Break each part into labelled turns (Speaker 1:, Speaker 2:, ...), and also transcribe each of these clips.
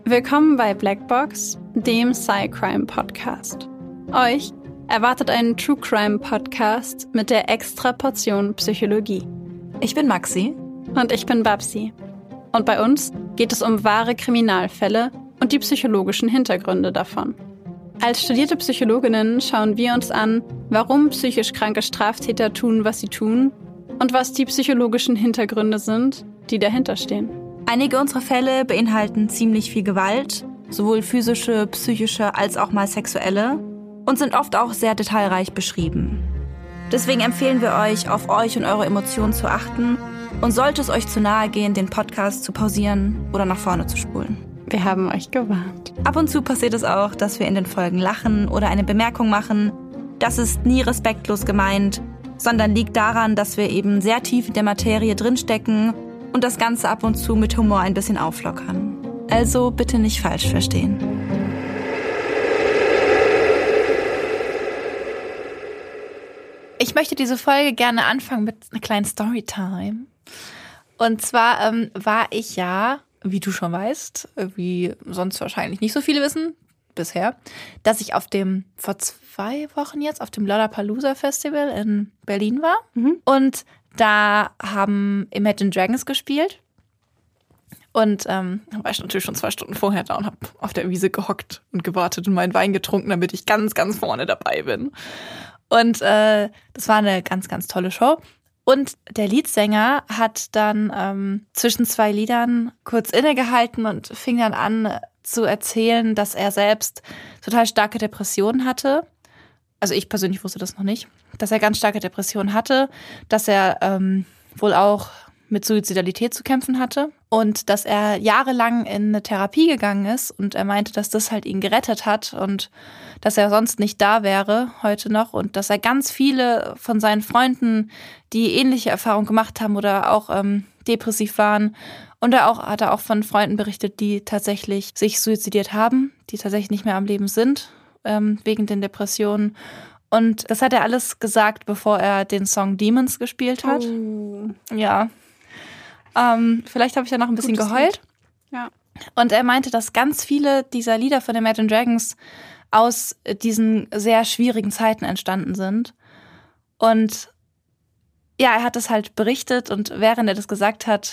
Speaker 1: Willkommen bei Blackbox, dem Sci-Crime-Podcast. Euch erwartet ein True-Crime-Podcast mit der extra Portion Psychologie.
Speaker 2: Ich bin Maxi.
Speaker 1: Und ich bin Babsi. Und bei uns geht es um wahre Kriminalfälle und die psychologischen Hintergründe davon. Als studierte Psychologinnen schauen wir uns an, warum psychisch kranke Straftäter tun, was sie tun und was die psychologischen Hintergründe sind, die dahinter stehen.
Speaker 2: Einige unserer Fälle beinhalten ziemlich viel Gewalt, sowohl physische, psychische als auch mal sexuelle, und sind oft auch sehr detailreich beschrieben. Deswegen empfehlen wir euch, auf euch und eure Emotionen zu achten und sollte es euch zu nahe gehen, den Podcast zu pausieren oder nach vorne zu spulen.
Speaker 1: Wir haben euch gewarnt.
Speaker 2: Ab und zu passiert es auch, dass wir in den Folgen lachen oder eine Bemerkung machen. Das ist nie respektlos gemeint, sondern liegt daran, dass wir eben sehr tief in der Materie drinstecken und das Ganze ab und zu mit Humor ein bisschen auflockern. Also bitte nicht falsch verstehen.
Speaker 3: Ich möchte diese Folge gerne anfangen mit einer kleinen Storytime. Und zwar war ich ja, wie du schon weißt, wie sonst wahrscheinlich nicht so viele wissen, bisher, dass ich vor 2 Wochen jetzt, auf dem Lollapalooza Festival in Berlin war. Und da haben Imagine Dragons gespielt. Und da war ich natürlich schon 2 Stunden vorher da und habe auf der Wiese gehockt und gewartet und meinen Wein getrunken, damit ich ganz, ganz vorne dabei bin. Und das war eine ganz, ganz tolle Show. Und der Leadsänger hat dann zwischen 2 Liedern kurz innegehalten und fing dann an zu erzählen, dass er selbst total starke Depressionen hatte. Also ich persönlich wusste das noch nicht. Dass er ganz starke Depressionen hatte, dass er wohl auch mit Suizidalität zu kämpfen hatte und dass er jahrelang in eine Therapie gegangen ist und er meinte, dass das halt ihn gerettet hat und dass er sonst nicht da wäre heute noch und dass er ganz viele von seinen Freunden, die ähnliche Erfahrungen gemacht haben oder auch depressiv waren und hat er auch von Freunden berichtet, die tatsächlich sich suizidiert haben, die tatsächlich nicht mehr am Leben sind wegen den Depressionen. Und das hat er alles gesagt, bevor er den Song Demons gespielt hat. Ja. Vielleicht habe ich ja noch ein bisschen geheult.
Speaker 1: Ja.
Speaker 3: Und er meinte, dass ganz viele dieser Lieder von Imagine Dragons aus diesen sehr schwierigen Zeiten entstanden sind. Und ja, er hat das halt berichtet und während er das gesagt hat,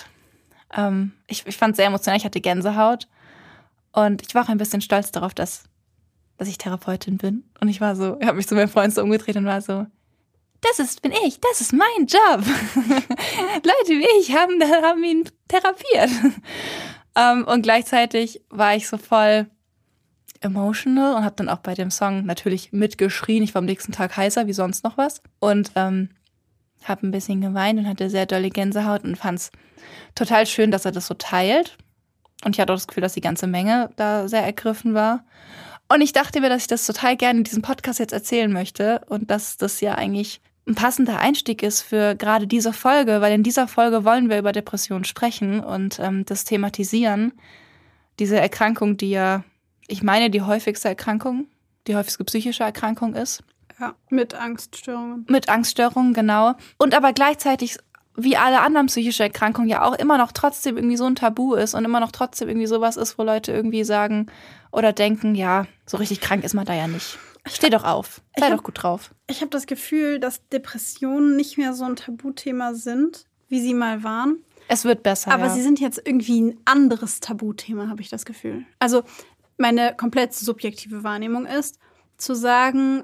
Speaker 3: ich fand es sehr emotional, ich hatte Gänsehaut. Und ich war auch ein bisschen stolz darauf, dass ich Therapeutin bin. Und ich habe mich zu meinem Freund so umgedreht und war so, das ist mein Job. Leute wie ich haben ihn therapiert. Und gleichzeitig war ich so voll emotional und habe dann auch bei dem Song natürlich mitgeschrien. Ich war am nächsten Tag heißer wie sonst noch was. Und habe ein bisschen geweint und hatte sehr dolle Gänsehaut und fand es total schön, dass er das so teilt. Und ich hatte auch das Gefühl, dass die ganze Menge da sehr ergriffen war. Und ich dachte mir, dass ich das total gerne in diesem Podcast jetzt erzählen möchte und dass das ja eigentlich ein passender Einstieg ist für gerade diese Folge, weil in dieser Folge wollen wir über Depressionen sprechen und das thematisieren. Diese Erkrankung, die ja, ich meine, die häufigste psychische Erkrankung ist.
Speaker 1: Ja, mit Angststörungen.
Speaker 3: Mit Angststörungen, genau. Und aber gleichzeitig, wie alle anderen psychische Erkrankungen, ja auch immer noch trotzdem irgendwie so ein Tabu ist und immer noch trotzdem irgendwie sowas ist, wo Leute irgendwie sagen oder denken, ja, so richtig krank ist man da ja nicht. Steh doch auf, sei doch gut drauf.
Speaker 1: Ich habe das Gefühl, dass Depressionen nicht mehr so ein Tabuthema sind, wie sie mal waren.
Speaker 3: Es wird besser,
Speaker 1: aber
Speaker 3: ja.
Speaker 1: Sie sind jetzt irgendwie ein anderes Tabuthema, habe ich das Gefühl. Also meine komplett subjektive Wahrnehmung ist, zu sagen,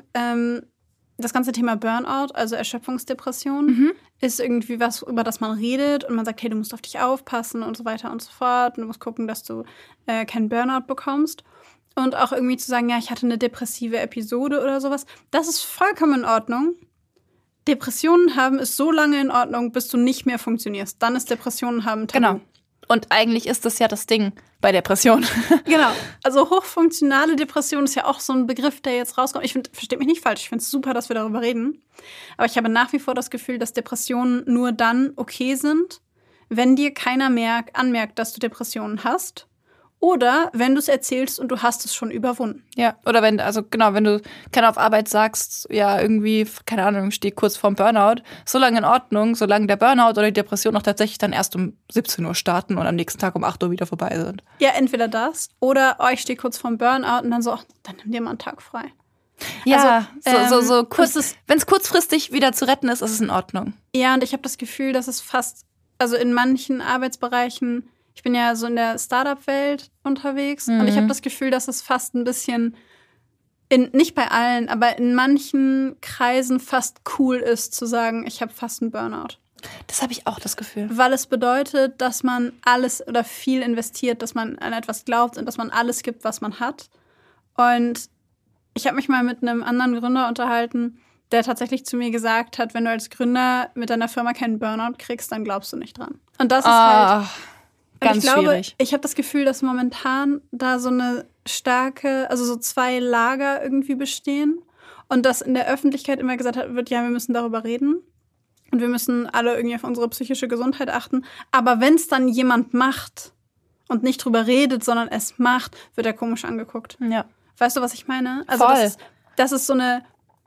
Speaker 1: das ganze Thema Burnout, also Erschöpfungsdepression, ist irgendwie was, über das man redet und man sagt, hey, du musst auf dich aufpassen und so weiter und so fort. Und du musst gucken, dass du keinen Burnout bekommst. Und auch irgendwie zu sagen, ja, ich hatte eine depressive Episode oder sowas. Das ist vollkommen in Ordnung. Depressionen haben ist so lange in Ordnung, bis du nicht mehr funktionierst. Dann ist Depressionen haben tabu.
Speaker 3: Genau. Und eigentlich ist das ja das Ding bei Depressionen.
Speaker 1: Genau. Also hochfunktionale Depression ist ja auch so ein Begriff, der jetzt rauskommt. Versteht mich nicht falsch, ich finde es super, dass wir darüber reden. Aber ich habe nach wie vor das Gefühl, dass Depressionen nur dann okay sind, wenn dir keiner anmerkt, dass du Depressionen hast Oder wenn du es erzählst und du hast es schon überwunden.
Speaker 3: Ja, oder wenn du keine auf Arbeit sagst, ja, irgendwie, keine Ahnung, stehe kurz vorm Burnout, so lange in Ordnung, solange der Burnout oder die Depression auch tatsächlich dann erst um 17 Uhr starten und am nächsten Tag um 8 Uhr wieder vorbei sind.
Speaker 1: Ja, entweder das oder ich stehe kurz vorm Burnout und dann so, dann nimm dir mal einen Tag frei.
Speaker 3: Ja,
Speaker 1: also,
Speaker 3: so kurz, wenn es kurzfristig wieder zu retten ist, ist es in Ordnung.
Speaker 1: Ja, und ich habe das Gefühl, dass es fast, also in manchen Arbeitsbereichen, ich bin ja so in der Startup-Welt unterwegs und ich habe das Gefühl, dass es fast ein bisschen, nicht bei allen, aber in manchen Kreisen fast cool ist, zu sagen, ich habe fast einen Burnout.
Speaker 3: Das habe ich auch das Gefühl.
Speaker 1: Weil es bedeutet, dass man alles oder viel investiert, dass man an etwas glaubt und dass man alles gibt, was man hat. Und ich habe mich mal mit einem anderen Gründer unterhalten, der tatsächlich zu mir gesagt hat, wenn du als Gründer mit deiner Firma keinen Burnout kriegst, dann glaubst du nicht dran. Und das ist halt...
Speaker 3: Ganz
Speaker 1: ich glaube,
Speaker 3: schwierig.
Speaker 1: Ich habe das Gefühl, dass momentan da so eine starke, also so zwei Lager irgendwie bestehen und dass in der Öffentlichkeit immer gesagt wird, ja, wir müssen darüber reden und wir müssen alle irgendwie auf unsere psychische Gesundheit achten. Aber wenn es dann jemand macht und nicht drüber redet, sondern es macht, wird er komisch angeguckt.
Speaker 3: Ja.
Speaker 1: Weißt du, was ich meine? Also
Speaker 3: voll.
Speaker 1: Das ist so eine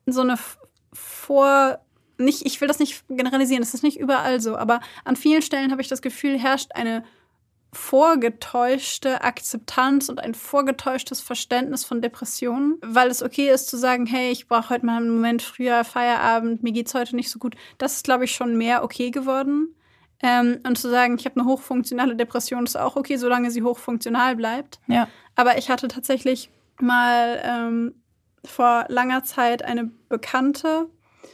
Speaker 1: ich will das nicht generalisieren, das ist nicht überall so, aber an vielen Stellen habe ich das Gefühl, herrscht eine vorgetäuschte Akzeptanz und ein vorgetäuschtes Verständnis von Depressionen, weil es okay ist zu sagen, hey, ich brauche heute mal einen Moment früher Feierabend, mir geht's heute nicht so gut. Das ist, glaube ich, schon mehr okay geworden. Und zu sagen, ich habe eine hochfunktionale Depression, ist auch okay, solange sie hochfunktional bleibt.
Speaker 3: Ja.
Speaker 1: Aber ich hatte tatsächlich mal vor langer Zeit eine Bekannte,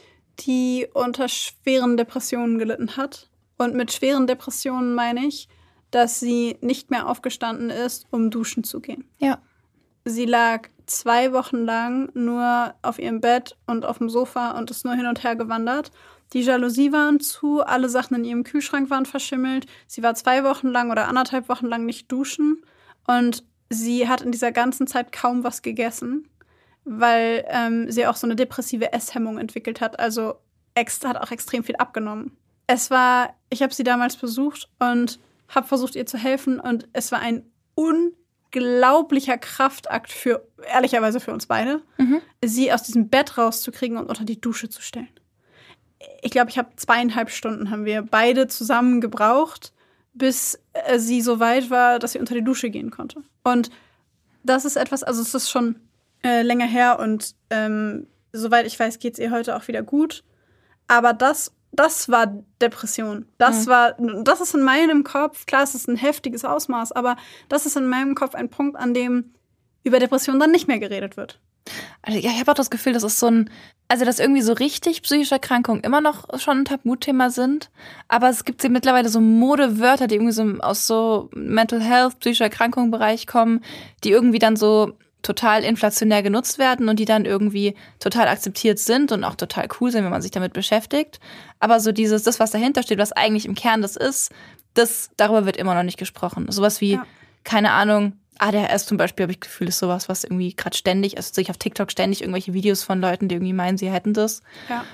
Speaker 1: die unter schweren Depressionen gelitten hat. Und mit schweren Depressionen meine ich, dass sie nicht mehr aufgestanden ist, um duschen zu gehen.
Speaker 3: Ja.
Speaker 1: Sie lag 2 Wochen lang nur auf ihrem Bett und auf dem Sofa und ist nur hin und her gewandert. Die Jalousie waren zu, alle Sachen in ihrem Kühlschrank waren verschimmelt. Sie war 2 Wochen lang oder 1,5 Wochen lang nicht duschen. Und sie hat in dieser ganzen Zeit kaum was gegessen, weil sie auch so eine depressive Esshemmung entwickelt hat. Also hat auch extrem viel abgenommen. Ich habe sie damals besucht und habe versucht, ihr zu helfen. Und es war ein unglaublicher Kraftakt ehrlicherweise für uns beide, sie aus diesem Bett rauszukriegen und unter die Dusche zu stellen. Ich glaube, 2,5 Stunden haben wir beide zusammen gebraucht, bis sie so weit war, dass sie unter die Dusche gehen konnte. Und das ist etwas, also es ist schon länger her und soweit ich weiß, geht es ihr heute auch wieder gut. Aber das war Depression. Das ist in meinem Kopf, klar, es ist ein heftiges Ausmaß, aber das ist in meinem Kopf ein Punkt, an dem über Depression dann nicht mehr geredet wird.
Speaker 3: Also ja, ich habe auch das Gefühl, dass dass irgendwie so richtig psychische Erkrankungen immer noch schon ein Tabuthema sind. Aber es gibt mittlerweile so Modewörter, die irgendwie so aus so Mental Health, psychischer Erkrankungen-Bereich kommen, die irgendwie dann so total inflationär genutzt werden und die dann irgendwie total akzeptiert sind und auch total cool sind, wenn man sich damit beschäftigt. Aber so das, was dahinter steht, was eigentlich im Kern das ist, darüber wird immer noch nicht gesprochen. Sowas wie, keine Ahnung, ADHS zum Beispiel, habe ich das Gefühl, ist sowas, was irgendwie gerade ständig, also sehe ich auf TikTok ständig irgendwelche Videos von Leuten, die irgendwie meinen, sie hätten das.
Speaker 1: Ja.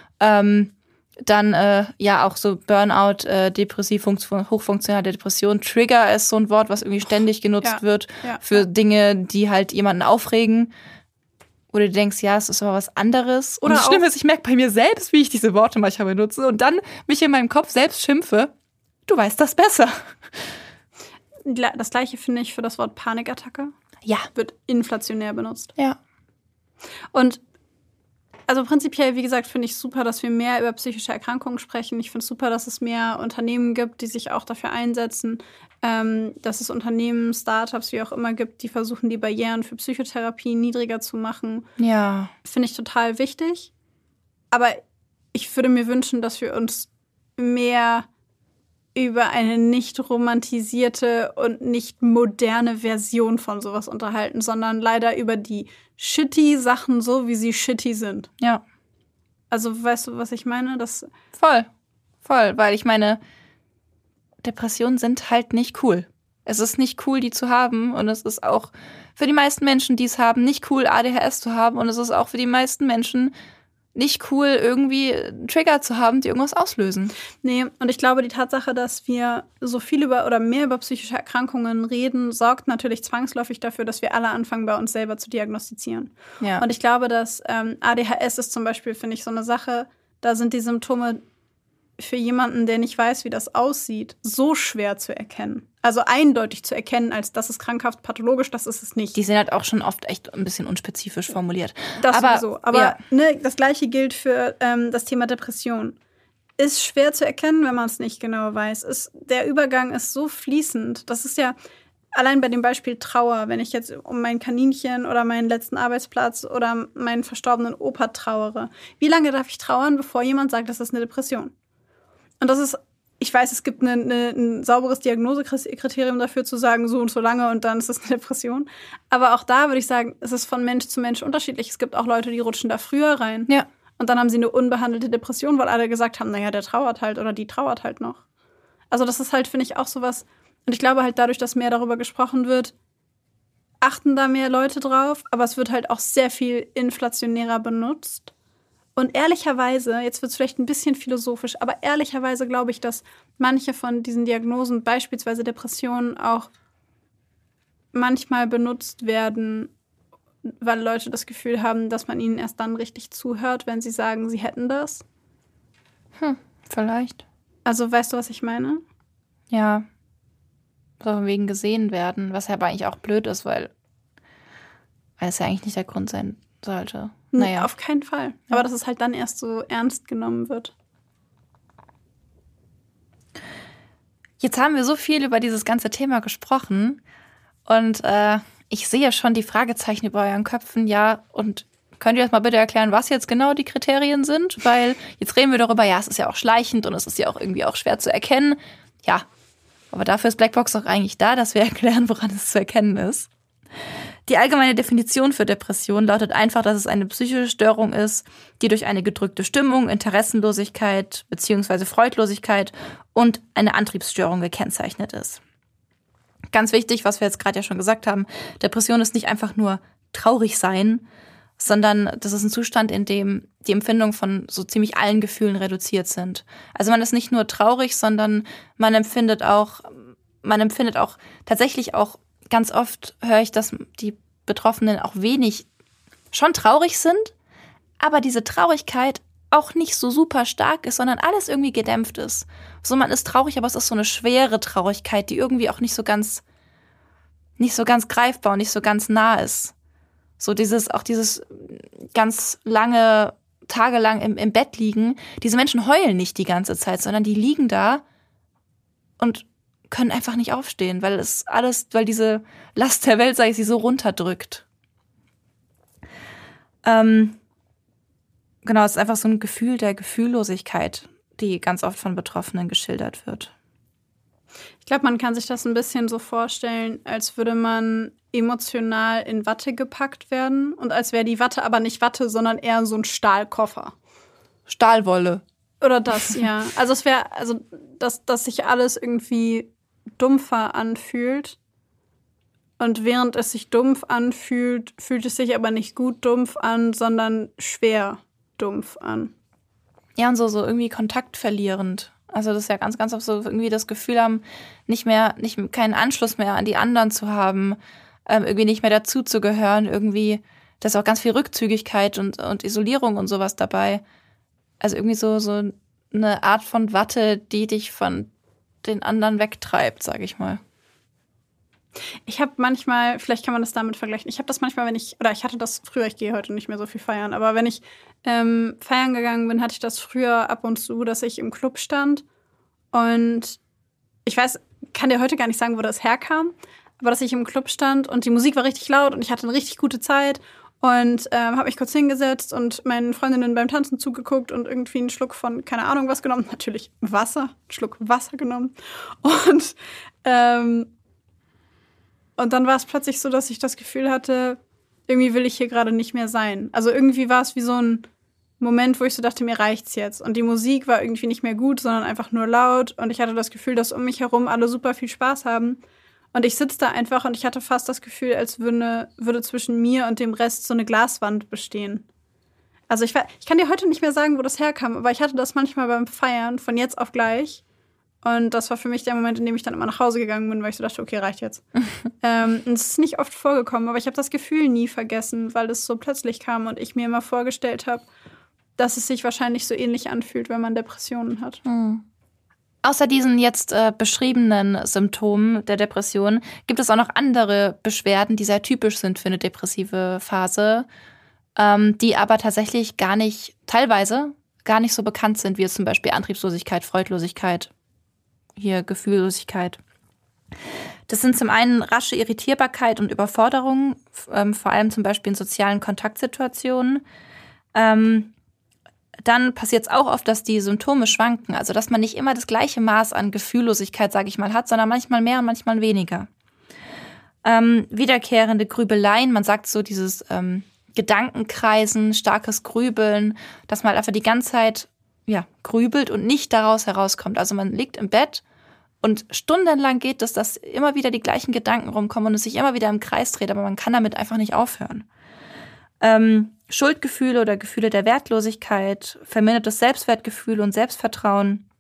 Speaker 3: Dann auch so Burnout, depressiv, hochfunktionale Depression. Trigger ist so ein Wort, was irgendwie ständig genutzt wird für Dinge, die halt jemanden aufregen. Oder du denkst, ja, es ist aber was anderes. Und das Schlimme ist, ich merke bei mir selbst, wie ich diese Worte manchmal benutze und dann mich in meinem Kopf selbst schimpfe. Du weißt das besser.
Speaker 1: Das Gleiche finde ich für das Wort Panikattacke.
Speaker 3: Ja.
Speaker 1: Wird inflationär benutzt.
Speaker 3: Ja.
Speaker 1: Und also prinzipiell, wie gesagt, finde ich super, dass wir mehr über psychische Erkrankungen sprechen. Ich finde es super, dass es mehr Unternehmen gibt, die sich auch dafür einsetzen, dass es Unternehmen, Startups, wie auch immer gibt, die versuchen, die Barrieren für Psychotherapie niedriger zu machen.
Speaker 3: Ja.
Speaker 1: Finde ich total wichtig. Aber ich würde mir wünschen, dass wir uns mehr über eine nicht romantisierte und nicht moderne Version von sowas unterhalten, sondern leider über die shitty Sachen, so wie sie shitty sind.
Speaker 3: Ja.
Speaker 1: Also, weißt du, was ich meine?
Speaker 3: Voll, weil ich meine, Depressionen sind halt nicht cool. Es ist nicht cool, die zu haben und es ist auch für die meisten Menschen, die es haben, nicht cool, ADHS zu haben und es ist auch für die meisten Menschen nicht cool, irgendwie Trigger zu haben, die irgendwas auslösen.
Speaker 1: Nee, und ich glaube, die Tatsache, dass wir so viel mehr über psychische Erkrankungen reden, sorgt natürlich zwangsläufig dafür, dass wir alle anfangen, bei uns selber zu diagnostizieren.
Speaker 3: Ja.
Speaker 1: Und ich glaube, dass ADHS ist zum Beispiel, finde ich, so eine Sache, da sind die Symptome für jemanden, der nicht weiß, wie das aussieht, so schwer zu erkennen. Also eindeutig zu erkennen, als das ist krankhaft, pathologisch, das ist es nicht.
Speaker 3: Die sind halt auch schon oft echt ein bisschen unspezifisch formuliert.
Speaker 1: Das sowieso. Aber
Speaker 3: ja.
Speaker 1: ne, das Gleiche gilt für das Thema Depression. Ist schwer zu erkennen, wenn man es nicht genau weiß. Der Übergang ist so fließend. Das ist ja allein bei dem Beispiel Trauer, wenn ich jetzt um mein Kaninchen oder meinen letzten Arbeitsplatz oder meinen verstorbenen Opa trauere. Wie lange darf ich trauern, bevor jemand sagt, das ist eine Depression? Und das ist, ich weiß, es gibt ein sauberes Diagnosekriterium dafür zu sagen, so und so lange und dann ist es eine Depression. Aber auch da würde ich sagen, es ist von Mensch zu Mensch unterschiedlich. Es gibt auch Leute, die rutschen da früher rein.
Speaker 3: Ja.
Speaker 1: Und dann haben sie eine unbehandelte Depression, weil alle gesagt haben, naja, der trauert halt oder die trauert halt noch. Also das ist halt, finde ich, auch sowas. Und ich glaube halt dadurch, dass mehr darüber gesprochen wird, achten da mehr Leute drauf. Aber es wird halt auch sehr viel inflationärer benutzt. Und ehrlicherweise, jetzt wird es vielleicht ein bisschen philosophisch, aber ehrlicherweise glaube ich, dass manche von diesen Diagnosen, beispielsweise Depressionen, auch manchmal benutzt werden, weil Leute das Gefühl haben, dass man ihnen erst dann richtig zuhört, wenn sie sagen, sie hätten das.
Speaker 3: Vielleicht.
Speaker 1: Also weißt du, was ich meine?
Speaker 3: Ja. So von wegen gesehen werden, was ja aber eigentlich auch blöd ist, weil es ja eigentlich nicht der Grund sein sollte.
Speaker 1: Naja. Auf keinen Fall. Ja. Aber dass es halt dann erst so ernst genommen wird.
Speaker 3: Jetzt haben wir so viel über dieses ganze Thema gesprochen und ich sehe schon die Fragezeichen über euren Köpfen. Ja, und könnt ihr das mal bitte erklären, was jetzt genau die Kriterien sind? Weil jetzt reden wir darüber, ja, es ist ja auch schleichend und es ist ja auch irgendwie auch schwer zu erkennen. Ja, aber dafür ist Blackbox doch eigentlich da, dass wir erklären, woran es zu erkennen ist. Die allgemeine Definition für Depression lautet einfach, dass es eine psychische Störung ist, die durch eine gedrückte Stimmung, Interessenlosigkeit bzw. Freudlosigkeit und eine Antriebsstörung gekennzeichnet ist. Ganz wichtig, was wir jetzt gerade ja schon gesagt haben, Depression ist nicht einfach nur traurig sein, sondern das ist ein Zustand, in dem die Empfindungen von so ziemlich allen Gefühlen reduziert sind. Also man ist nicht nur traurig, sondern man empfindet auch tatsächlich auch ganz oft höre ich, dass die Betroffenen auch wenig schon traurig sind, aber diese Traurigkeit auch nicht so super stark ist, sondern alles irgendwie gedämpft ist. So, man ist traurig, aber es ist so eine schwere Traurigkeit, die irgendwie auch nicht so ganz greifbar und nicht so ganz nah ist. So dieses ganz lange, tagelang im Bett liegen. Diese Menschen heulen nicht die ganze Zeit, sondern die liegen da und können einfach nicht aufstehen, weil diese Last der Welt, sage ich, sie so runterdrückt. Genau, es ist einfach so ein Gefühl der Gefühllosigkeit, die ganz oft von Betroffenen geschildert wird.
Speaker 1: Ich glaube, man kann sich das ein bisschen so vorstellen, als würde man emotional in Watte gepackt werden und als wäre die Watte aber nicht Watte, sondern eher so ein Stahlkoffer.
Speaker 3: Stahlwolle.
Speaker 1: Oder das, ja. Also es wäre, dass sich alles irgendwie dumpfer anfühlt. Und während es sich dumpf anfühlt, fühlt es sich aber nicht gut dumpf an, sondern schwer dumpf an.
Speaker 3: Ja, und so irgendwie kontaktverlierend. Also das ist ja ganz, ganz oft so irgendwie das Gefühl haben, keinen Anschluss mehr an die anderen zu haben, irgendwie nicht mehr dazuzugehören, irgendwie, da ist auch ganz viel Rückzügigkeit und Isolierung und sowas dabei. Also irgendwie so eine Art von Watte, die dich von den anderen wegtreibt, sag ich mal.
Speaker 1: Ich habe manchmal, vielleicht kann man das damit vergleichen, ich habe das manchmal, ich hatte das früher, ich gehe heute nicht mehr so viel feiern, aber wenn ich feiern gegangen bin, hatte ich das früher ab und zu, dass ich im Club stand und ich kann dir heute gar nicht sagen, wo das herkam, aber dass ich im Club stand und die Musik war richtig laut und ich hatte eine richtig gute Zeit und habe mich kurz hingesetzt und meinen Freundinnen beim Tanzen zugeguckt und irgendwie einen Schluck von keine Ahnung was genommen, natürlich einen Schluck Wasser genommen und dann war es plötzlich so, dass ich das Gefühl hatte, irgendwie will ich hier gerade nicht mehr sein. Also irgendwie war es wie so ein Moment, wo ich so dachte, mir reicht's jetzt. Und die Musik war irgendwie nicht mehr gut, sondern einfach nur laut. Und ich hatte das Gefühl, dass um mich herum alle super viel Spaß haben. Und ich sitze da einfach und ich hatte fast das Gefühl, als würde zwischen mir und dem Rest so eine Glaswand bestehen. Also ich kann dir heute nicht mehr sagen, wo das herkam, aber ich hatte das manchmal beim Feiern von jetzt auf gleich. Und das war für mich der Moment, in dem ich dann immer nach Hause gegangen bin, weil ich so dachte, okay, reicht jetzt. Und es ist nicht oft vorgekommen, aber ich habe das Gefühl nie vergessen, weil es so plötzlich kam und ich mir immer vorgestellt habe, dass es sich wahrscheinlich so ähnlich anfühlt, wenn man Depressionen hat.
Speaker 3: Außer diesen jetzt beschriebenen Symptomen der Depression gibt es auch noch andere Beschwerden, die sehr typisch sind für eine depressive Phase, die aber tatsächlich teilweise gar nicht so bekannt sind, wie jetzt zum Beispiel Antriebslosigkeit, Freudlosigkeit, hier Gefühllosigkeit. Das sind zum einen rasche Irritierbarkeit und Überforderung, vor allem zum Beispiel in sozialen Kontaktsituationen. Dann passiert es auch oft, dass die Symptome schwanken, also dass man nicht immer das gleiche Maß an Gefühllosigkeit, sage ich mal, hat, sondern manchmal mehr und manchmal weniger. Wiederkehrende Grübeleien, man sagt so dieses Gedankenkreisen, starkes Grübeln, dass man einfach die ganze Zeit grübelt und nicht daraus herauskommt. Also man liegt im Bett und stundenlang geht es, dass immer wieder die gleichen Gedanken rumkommen und es sich immer wieder im Kreis dreht, aber man kann damit einfach nicht aufhören. Schuldgefühle oder Gefühle der Wertlosigkeit, vermindertes Selbstwertgefühl und Selbstvertrauen,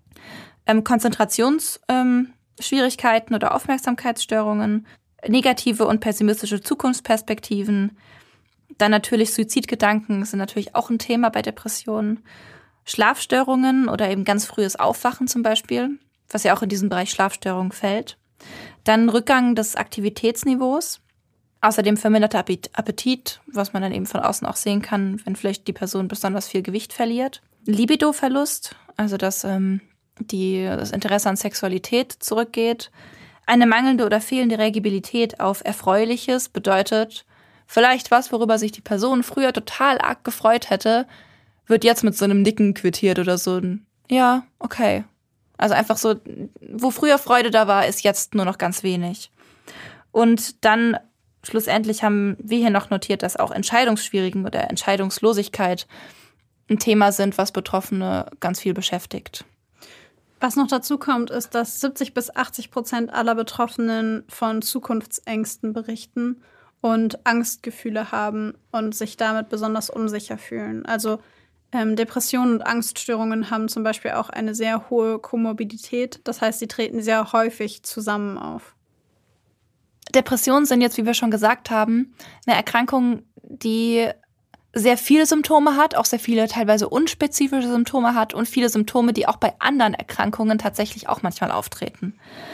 Speaker 3: Konzentrationsschwierigkeiten oder Aufmerksamkeitsstörungen, negative und pessimistische Zukunftsperspektiven, dann natürlich Suizidgedanken sind natürlich auch ein Thema bei Depressionen, Schlafstörungen oder eben ganz frühes Aufwachen zum Beispiel, was ja auch in diesen Bereich Schlafstörung fällt. Dann Rückgang des Aktivitätsniveaus. Außerdem verminderter Appetit, was man dann eben von außen auch sehen kann, wenn vielleicht die Person besonders viel Gewicht verliert. Libidoverlust, also dass das Interesse an Sexualität zurückgeht. Eine mangelnde oder fehlende Reagibilität auf Erfreuliches bedeutet, vielleicht was, worüber sich die Person früher total arg gefreut hätte, wird jetzt mit so einem Nicken quittiert oder so ein ja, okay. Also einfach so, wo früher Freude da war, ist jetzt nur noch ganz wenig. Und dann schlussendlich haben wir hier noch notiert, dass auch Entscheidungsschwierigen oder Entscheidungslosigkeit ein Thema sind, was Betroffene ganz viel beschäftigt.
Speaker 1: Was noch dazu kommt, ist, dass 70-80% aller Betroffenen von Zukunftsängsten berichten und Angstgefühle haben und sich damit besonders unsicher fühlen. Also Depressionen und Angststörungen haben zum Beispiel auch eine sehr hohe Komorbidität. Das heißt, sie treten sehr häufig zusammen auf.
Speaker 3: Depressionen sind jetzt, wie wir schon gesagt haben, eine Erkrankung, die sehr viele Symptome hat, auch sehr viele teilweise unspezifische Symptome hat und viele Symptome, die auch bei anderen Erkrankungen tatsächlich auch manchmal auftreten.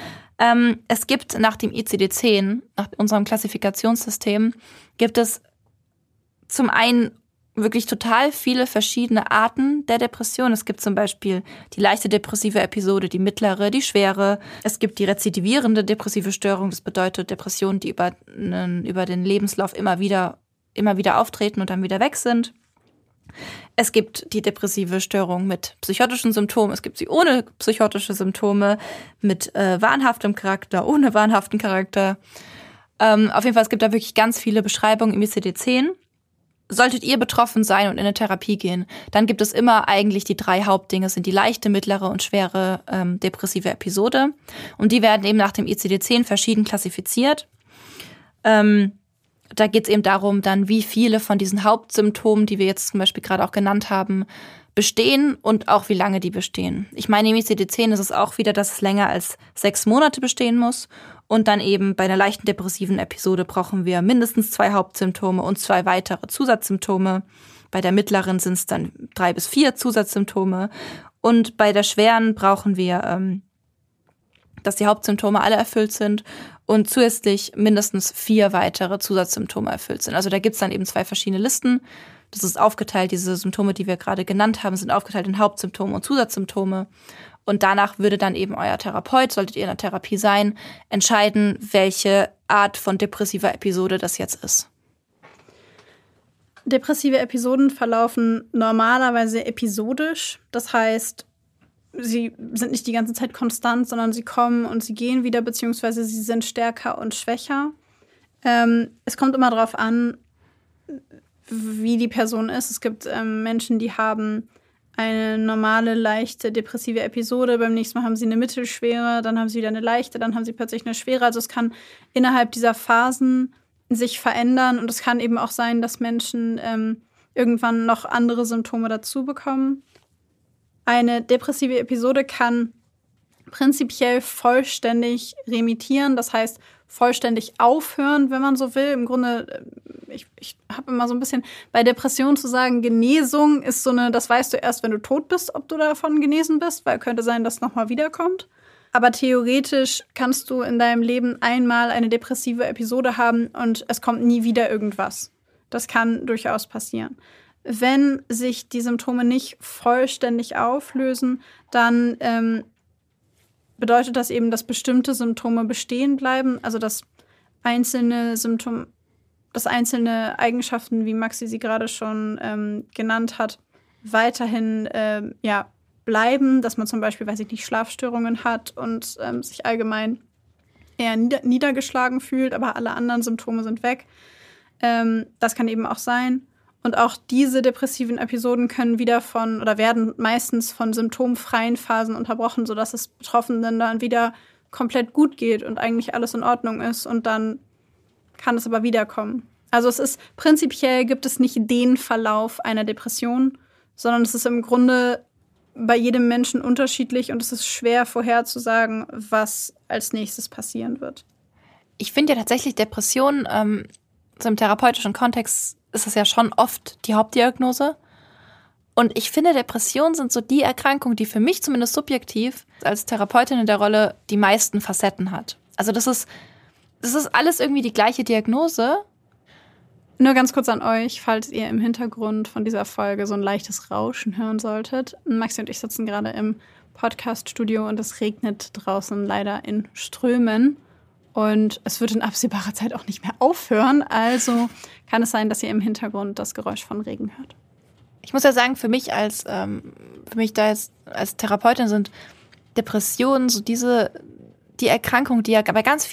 Speaker 3: Es gibt nach dem ICD-10, nach unserem Klassifikationssystem, gibt es zum einen wirklich total viele verschiedene Arten der Depression. Es gibt zum Beispiel die leichte depressive Episode, die mittlere, die schwere. Es gibt die rezidivierende depressive Störung. Das bedeutet Depressionen, die über den Lebenslauf immer wieder auftreten und dann wieder weg sind. Es gibt die depressive Störung mit psychotischen Symptomen. Es gibt sie ohne psychotische Symptome, mit wahnhaftem Charakter, ohne wahnhaften Charakter. Auf jeden Fall, es gibt da wirklich ganz viele Beschreibungen im ICD-10. Solltet ihr betroffen sein und in eine Therapie gehen, dann gibt es immer eigentlich die 3 Hauptdinge, sind die leichte, mittlere und schwere depressive Episode. Und die werden eben nach dem ICD-10 verschieden klassifiziert. Da geht es eben darum, dann wie viele von diesen Hauptsymptomen, die wir jetzt zum Beispiel gerade auch genannt haben, bestehen und auch wie lange die bestehen. Ich meine, im ICD-10 ist es auch wieder, dass es länger als 6 Monate bestehen muss. Und dann eben bei einer leichten depressiven Episode brauchen wir mindestens 2 Hauptsymptome und 2 weitere Zusatzsymptome. Bei der mittleren sind es dann 3 bis 4 Zusatzsymptome. Und bei der schweren brauchen wir, dass die Hauptsymptome alle erfüllt sind und zusätzlich mindestens 4 weitere Zusatzsymptome erfüllt sind. Also da gibt es dann eben 2 verschiedene Listen. Das ist aufgeteilt, diese Symptome, die wir gerade genannt haben, sind aufgeteilt in Hauptsymptome und Zusatzsymptome. Und danach würde dann eben euer Therapeut, solltet ihr in der Therapie sein, entscheiden, welche Art von depressiver Episode das jetzt ist.
Speaker 1: Depressive Episoden verlaufen normalerweise episodisch. Das heißt, sie sind nicht die ganze Zeit konstant, sondern sie kommen und sie gehen wieder, beziehungsweise sie sind stärker und schwächer. Es kommt immer darauf an, wie die Person ist. Es gibt Menschen, die haben eine normale, leichte, depressive Episode. Beim nächsten Mal haben sie eine mittelschwere, dann haben sie wieder eine leichte, dann haben sie plötzlich eine schwere. Also es kann innerhalb dieser Phasen sich verändern und es kann eben auch sein, dass Menschen irgendwann noch andere Symptome dazu bekommen. Eine depressive Episode kann prinzipiell vollständig remittieren, das heißt vollständig aufhören, wenn man so will. Im Grunde, ich habe immer so ein bisschen bei Depressionen zu sagen, Genesung ist so das weißt du erst, wenn du tot bist, ob du davon genesen bist, weil könnte sein, dass es nochmal wiederkommt. Aber theoretisch kannst du in deinem Leben einmal eine depressive Episode haben und es kommt nie wieder irgendwas. Das kann durchaus passieren. Wenn sich die Symptome nicht vollständig auflösen, dann bedeutet das eben, dass bestimmte Symptome bestehen bleiben, also dass einzelne Eigenschaften, wie Maxi sie gerade schon genannt hat, weiterhin bleiben, dass man zum Beispiel, Schlafstörungen hat und sich allgemein eher niedergeschlagen fühlt, aber alle anderen Symptome sind weg. Das kann eben auch sein. Und auch diese depressiven Episoden können werden meistens von symptomfreien Phasen unterbrochen, sodass es Betroffenen dann wieder komplett gut geht und eigentlich alles in Ordnung ist. Und dann kann es aber wiederkommen. Also prinzipiell gibt es nicht den Verlauf einer Depression, sondern es ist im Grunde bei jedem Menschen unterschiedlich und es ist schwer vorherzusagen, was als nächstes passieren wird.
Speaker 3: Ich finde ja tatsächlich Depressionen, so im therapeutischen Kontext ist es ja schon oft die Hauptdiagnose. Und ich finde, Depressionen sind so die Erkrankung, die für mich zumindest subjektiv als Therapeutin in der Rolle die meisten Facetten hat. Also das ist alles irgendwie die gleiche Diagnose.
Speaker 1: Nur ganz kurz an euch, falls ihr im Hintergrund von dieser Folge so ein leichtes Rauschen hören solltet. Maxi und ich sitzen gerade im Podcast-Studio und es regnet draußen leider in Strömen. Und es wird in absehbarer Zeit auch nicht mehr aufhören. Also kann es sein, dass ihr im Hintergrund das Geräusch von Regen hört.
Speaker 3: Ich muss ja sagen, für mich da jetzt als Therapeutin sind Depressionen so die Erkrankung, die ja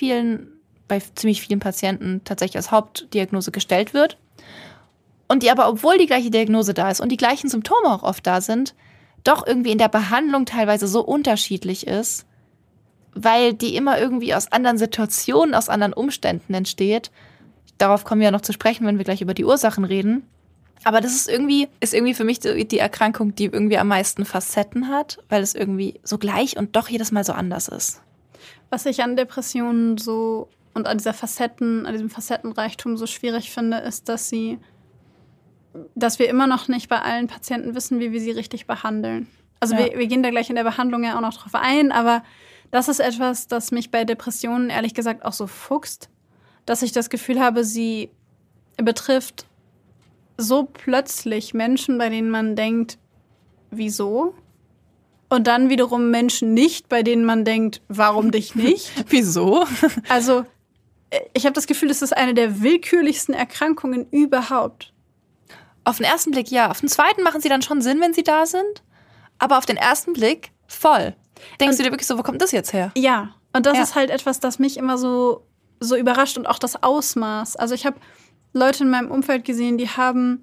Speaker 3: bei ziemlich vielen Patienten tatsächlich als Hauptdiagnose gestellt wird. Und die aber, obwohl die gleiche Diagnose da ist und die gleichen Symptome auch oft da sind, doch irgendwie in der Behandlung teilweise so unterschiedlich ist, weil die immer irgendwie aus anderen Situationen, aus anderen Umständen entsteht. Darauf kommen wir ja noch zu sprechen, wenn wir gleich über die Ursachen reden. Aber das ist irgendwie für mich die Erkrankung, die irgendwie am meisten Facetten hat, weil es irgendwie so gleich und doch jedes Mal so anders ist.
Speaker 1: Was ich an Depressionen und an diesem Facettenreichtum so schwierig finde, ist, dass wir immer noch nicht bei allen Patienten wissen, wie wir sie richtig behandeln. Also ja. wir gehen da gleich in der Behandlung ja auch noch drauf ein, aber das ist etwas, das mich bei Depressionen ehrlich gesagt auch so fuchst, dass ich das Gefühl habe, sie betrifft so plötzlich Menschen, bei denen man denkt, wieso? Und dann wiederum Menschen nicht, bei denen man denkt, warum dich nicht?
Speaker 3: Wieso?
Speaker 1: Also ich habe das Gefühl, das ist eine der willkürlichsten Erkrankungen überhaupt.
Speaker 3: Auf den ersten Blick ja. Auf den zweiten machen sie dann schon Sinn, wenn sie da sind. Aber auf den ersten Blick voll. Denkst du dir wirklich so, wo kommt das jetzt her?
Speaker 1: Ja, und das ist halt etwas, das mich immer so überrascht und auch das Ausmaß. Also ich habe Leute in meinem Umfeld gesehen, die haben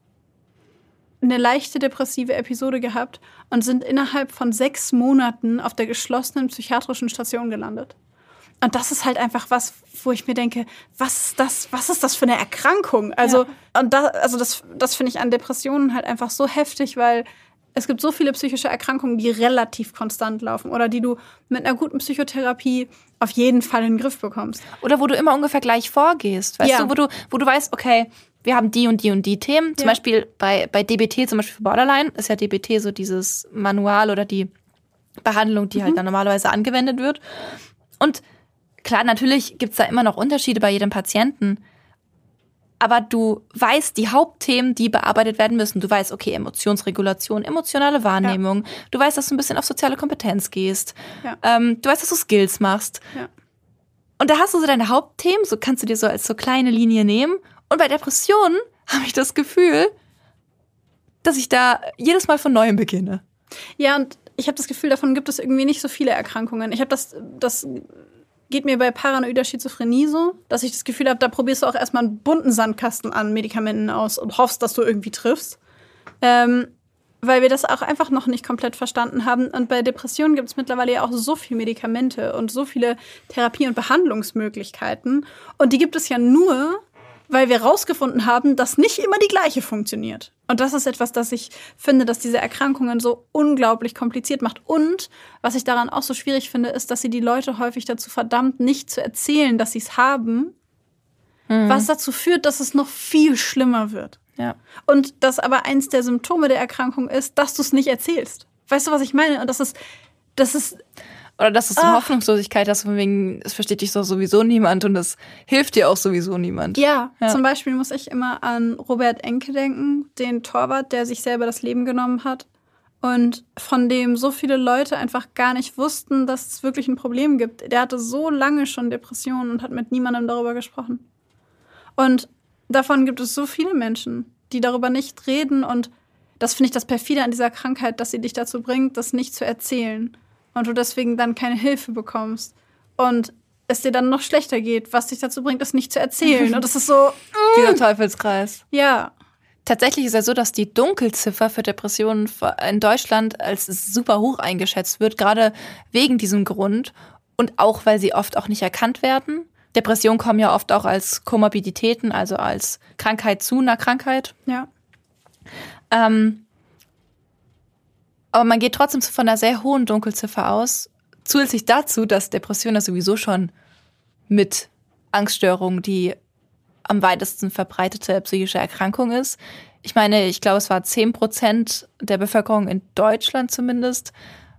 Speaker 1: eine leichte depressive Episode gehabt und sind innerhalb von 6 Monaten auf der geschlossenen psychiatrischen Station gelandet. Und das ist halt einfach was, wo ich mir denke, was ist das für eine Erkrankung? Also, das finde ich an Depressionen halt einfach so heftig, weil es gibt so viele psychische Erkrankungen, die relativ konstant laufen oder die du mit einer guten Psychotherapie auf jeden Fall in den Griff bekommst.
Speaker 3: Oder wo du immer ungefähr gleich vorgehst, weißt du, wo du weißt, okay, wir haben die und die und die Themen. Zum Beispiel bei DBT, zum Beispiel für Borderline, ist ja DBT so dieses Manual oder die Behandlung, die halt dann normalerweise angewendet wird. Und klar, natürlich gibt's da immer noch Unterschiede bei jedem Patienten. Aber du weißt die Hauptthemen, die bearbeitet werden müssen. Du weißt, okay, Emotionsregulation, emotionale Wahrnehmung. Ja. Du weißt, dass du ein bisschen auf soziale Kompetenz gehst. Ja. Du weißt, dass du Skills machst. Ja. Und da hast du so deine Hauptthemen, so kannst du dir so als so kleine Linie nehmen. Und bei Depressionen habe ich das Gefühl, dass ich da jedes Mal von Neuem beginne.
Speaker 1: Ja, und ich habe das Gefühl, davon gibt es irgendwie nicht so viele Erkrankungen. Ich habe das geht mir bei paranoider Schizophrenie so, dass ich das Gefühl habe, da probierst du auch erstmal einen bunten Sandkasten an Medikamenten aus und hoffst, dass du irgendwie triffst. Weil wir das auch einfach noch nicht komplett verstanden haben. Und bei Depressionen gibt es mittlerweile ja auch so viele Medikamente und so viele Therapie- und Behandlungsmöglichkeiten. Und die gibt es ja nur, weil wir rausgefunden haben, dass nicht immer die gleiche funktioniert. Und das ist etwas, das ich finde, dass diese Erkrankungen so unglaublich kompliziert macht. Und was ich daran auch so schwierig finde, ist, dass sie die Leute häufig dazu verdammt, nicht zu erzählen, dass sie es haben, was dazu führt, dass es noch viel schlimmer wird.
Speaker 3: Ja.
Speaker 1: Und dass aber eins der Symptome der Erkrankung ist, dass du es nicht erzählst. Weißt du, was ich meine? Und das ist
Speaker 3: Oder dass du so eine Hoffnungslosigkeit hast, von wegen, es versteht dich doch sowieso niemand und es hilft dir auch sowieso niemand.
Speaker 1: Ja, zum Beispiel muss ich immer an Robert Enke denken, den Torwart, der sich selber das Leben genommen hat. Und von dem so viele Leute einfach gar nicht wussten, dass es wirklich ein Problem gibt. Der hatte so lange schon Depressionen und hat mit niemandem darüber gesprochen. Und davon gibt es so viele Menschen, die darüber nicht reden. Und das finde ich das perfide an dieser Krankheit, dass sie dich dazu bringt, das nicht zu erzählen. Und du deswegen dann keine Hilfe bekommst. Und es dir dann noch schlechter geht, was dich dazu bringt, das nicht zu erzählen. Und das ist so...
Speaker 3: Dieser Teufelskreis.
Speaker 1: Ja.
Speaker 3: Tatsächlich ist es so, dass die Dunkelziffer für Depressionen in Deutschland als super hoch eingeschätzt wird, gerade wegen diesem Grund und auch, weil sie oft auch nicht erkannt werden. Depressionen kommen ja oft auch als Komorbiditäten, also als Krankheit zu einer Krankheit.
Speaker 1: Ja.
Speaker 3: Aber man geht trotzdem von einer sehr hohen Dunkelziffer aus, zusätzlich dazu, dass Depression ja sowieso schon mit Angststörungen die am weitesten verbreitete psychische Erkrankung ist. Ich meine, ich glaube, es war 10% der Bevölkerung in Deutschland zumindest,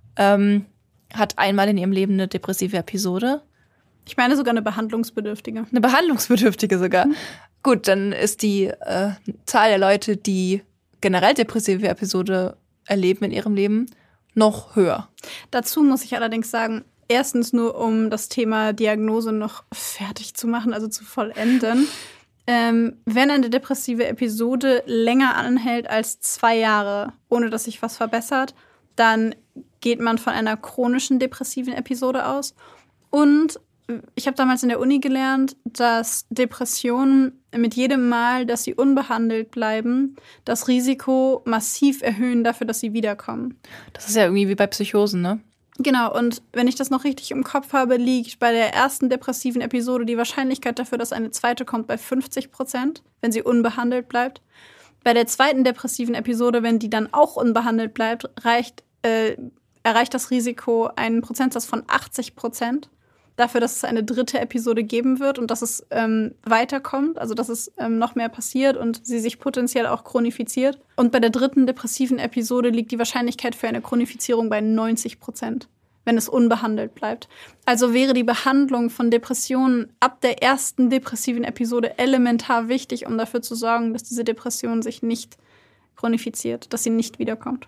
Speaker 3: hat einmal in ihrem Leben eine depressive Episode.
Speaker 1: Ich meine sogar eine behandlungsbedürftige.
Speaker 3: Eine behandlungsbedürftige sogar. Gut, dann ist die Zahl der Leute, die generell depressive Episode erleben in ihrem Leben, noch höher.
Speaker 1: Dazu muss ich allerdings sagen, erstens nur, um das Thema Diagnose noch fertig zu machen, also zu vollenden. Wenn eine depressive Episode länger anhält als 2 Jahre, ohne dass sich was verbessert, dann geht man von einer chronischen depressiven Episode aus. Und ich habe damals in der Uni gelernt, dass Depressionen mit jedem Mal, dass sie unbehandelt bleiben, das Risiko massiv erhöhen dafür, dass sie wiederkommen.
Speaker 3: Das ist ja irgendwie wie bei Psychosen, ne?
Speaker 1: Genau, und wenn ich das noch richtig im Kopf habe, liegt bei der ersten depressiven Episode die Wahrscheinlichkeit dafür, dass eine zweite kommt, bei 50%, wenn sie unbehandelt bleibt. Bei der zweiten depressiven Episode, wenn die dann auch unbehandelt bleibt, erreicht das Risiko einen Prozentsatz von 80%. Dafür, dass es eine dritte Episode geben wird und dass es weiterkommt, also dass es noch mehr passiert und sie sich potenziell auch chronifiziert. Und bei der dritten depressiven Episode liegt die Wahrscheinlichkeit für eine Chronifizierung bei 90%, wenn es unbehandelt bleibt. Also wäre die Behandlung von Depressionen ab der ersten depressiven Episode elementar wichtig, um dafür zu sorgen, dass diese Depression sich nicht chronifiziert, dass sie nicht wiederkommt.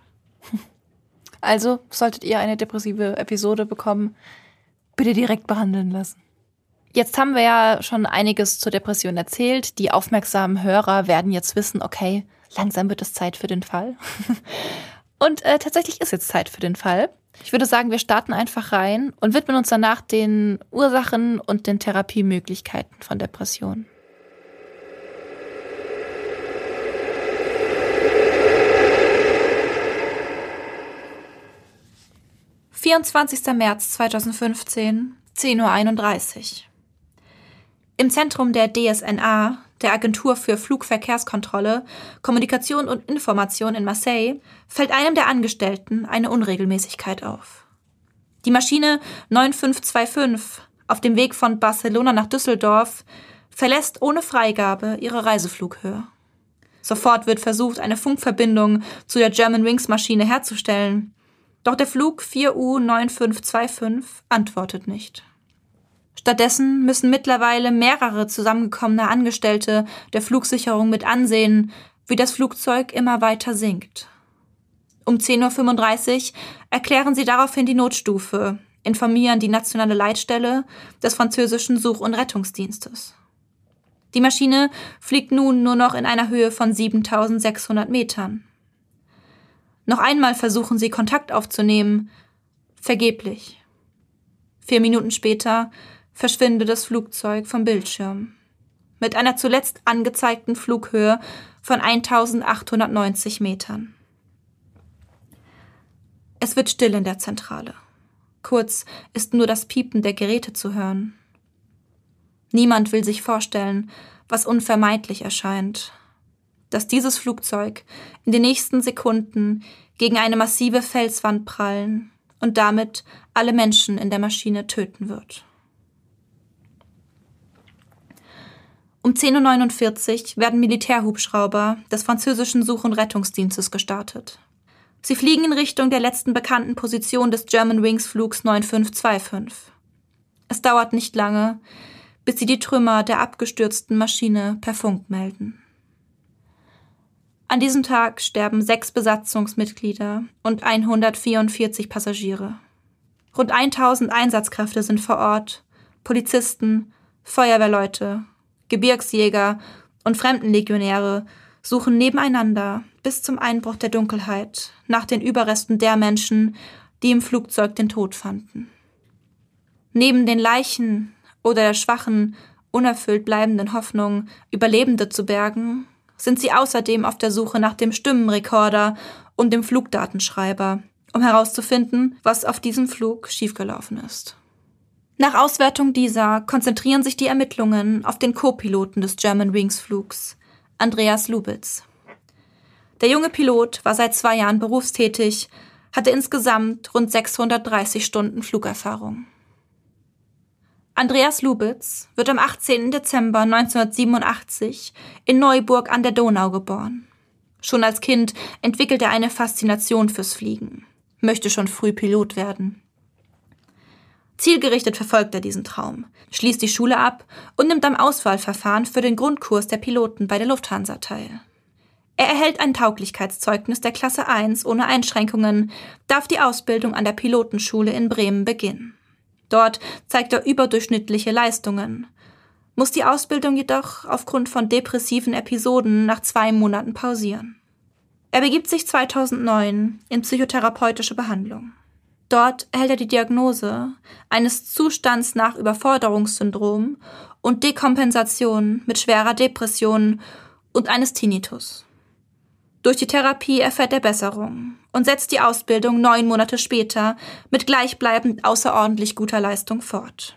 Speaker 3: Also solltet ihr eine depressive Episode bekommen, bitte direkt behandeln lassen. Jetzt haben wir ja schon einiges zur Depression erzählt. Die aufmerksamen Hörer werden jetzt wissen, okay, langsam wird es Zeit für den Fall. Und tatsächlich ist jetzt Zeit für den Fall. Ich würde sagen, wir starten einfach rein und widmen uns danach den Ursachen und den Therapiemöglichkeiten von Depressionen. »24. März 2015, 10:31 Uhr. Im Zentrum der DSNA, der Agentur für Flugverkehrskontrolle, Kommunikation und Information in Marseille, fällt einem der Angestellten eine Unregelmäßigkeit auf. Die Maschine 9525 auf dem Weg von Barcelona nach Düsseldorf verlässt ohne Freigabe ihre Reiseflughöhe. Sofort wird versucht, eine Funkverbindung zu der Germanwings-Maschine herzustellen. Doch der Flug 4U9525 antwortet nicht. Stattdessen müssen mittlerweile mehrere zusammengekommene Angestellte der Flugsicherung mit ansehen, wie das Flugzeug immer weiter sinkt. Um 10:35 Uhr erklären sie daraufhin die Notstufe, informieren die nationale Leitstelle des französischen Such- und Rettungsdienstes. Die Maschine fliegt nun nur noch in einer Höhe von 7.600 Metern. Noch einmal versuchen sie, Kontakt aufzunehmen. Vergeblich. 4 Minuten später verschwindet das Flugzeug vom Bildschirm. Mit einer zuletzt angezeigten Flughöhe von 1.890 Metern. Es wird still in der Zentrale. Kurz ist nur das Piepen der Geräte zu hören. Niemand will sich vorstellen,
Speaker 2: was unvermeidlich erscheint. Dass dieses Flugzeug in den nächsten Sekunden gegen eine massive Felswand prallen und damit alle Menschen in der Maschine töten wird. Um 10:49 Uhr werden Militärhubschrauber des französischen Such- und Rettungsdienstes gestartet. Sie fliegen in Richtung der letzten bekannten Position des Germanwings-Flugs 9525. Es dauert nicht lange, bis sie die Trümmer der abgestürzten Maschine per Funk melden. An diesem Tag sterben 6 Besatzungsmitglieder und 144 Passagiere. Rund 1000 Einsatzkräfte sind vor Ort, Polizisten, Feuerwehrleute, Gebirgsjäger und Fremdenlegionäre suchen nebeneinander bis zum Einbruch der Dunkelheit nach den Überresten der Menschen, die im Flugzeug den Tod fanden. Neben den Leichen oder der schwachen, unerfüllt bleibenden Hoffnung, Überlebende zu bergen, sind sie außerdem auf der Suche nach dem Stimmenrekorder und dem Flugdatenschreiber, um herauszufinden, was auf diesem Flug schiefgelaufen ist. Nach Auswertung dieser konzentrieren sich die Ermittlungen auf den Co-Piloten des Germanwings-Flugs, Andreas Lubitz. Der junge Pilot war seit 2 Jahren berufstätig, hatte insgesamt rund 630 Stunden Flugerfahrung. Andreas Lubitz wird am 18. Dezember 1987 in Neuburg an der Donau geboren. Schon als Kind entwickelt er eine Faszination fürs Fliegen, möchte schon früh Pilot werden. Zielgerichtet verfolgt er diesen Traum, schließt die Schule ab und nimmt am Auswahlverfahren für den Grundkurs der Piloten bei der Lufthansa teil. Er erhält ein Tauglichkeitszeugnis der Klasse 1 ohne Einschränkungen, darf die Ausbildung an der Pilotenschule in Bremen beginnen. Dort zeigt er überdurchschnittliche Leistungen, muss die Ausbildung jedoch aufgrund von depressiven Episoden nach 2 Monaten pausieren. Er begibt sich 2009 in psychotherapeutische Behandlung. Dort erhält er die Diagnose eines Zustands nach Überforderungssyndrom und Dekompensation mit schwerer Depression und eines Tinnitus. Durch die Therapie erfährt er Besserung und setzt die Ausbildung 9 Monate später mit gleichbleibend außerordentlich guter Leistung fort.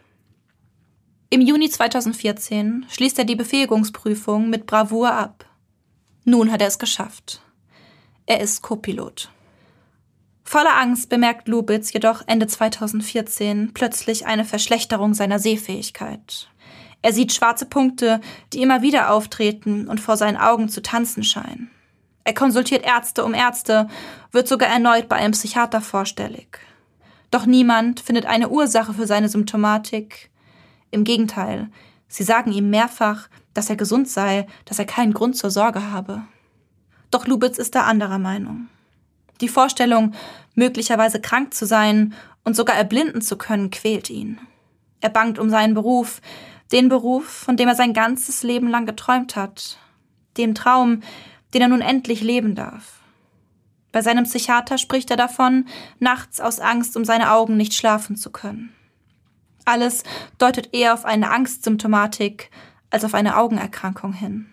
Speaker 2: Im Juni 2014 schließt er die Befähigungsprüfung mit Bravour ab. Nun hat er es geschafft. Er ist Co-Pilot. Voller Angst bemerkt Lubitz jedoch Ende 2014 plötzlich eine Verschlechterung seiner Sehfähigkeit. Er sieht schwarze Punkte, die immer wieder auftreten und vor seinen Augen zu tanzen scheinen. Er konsultiert Ärzte um Ärzte, wird sogar erneut bei einem Psychiater vorstellig. Doch niemand findet eine Ursache für seine Symptomatik. Im Gegenteil, sie sagen ihm mehrfach, dass er gesund sei, dass er keinen Grund zur Sorge habe. Doch Lubitz ist da anderer Meinung. Die Vorstellung, möglicherweise krank zu sein und sogar erblinden zu können, quält ihn. Er bangt um seinen Beruf, den Beruf, von dem er sein ganzes Leben lang geträumt hat. Dem Traum, den er nun endlich leben darf. Bei seinem Psychiater spricht er davon, nachts aus Angst um seine Augen nicht schlafen zu können. Alles deutet eher auf eine Angstsymptomatik als auf eine Augenerkrankung hin.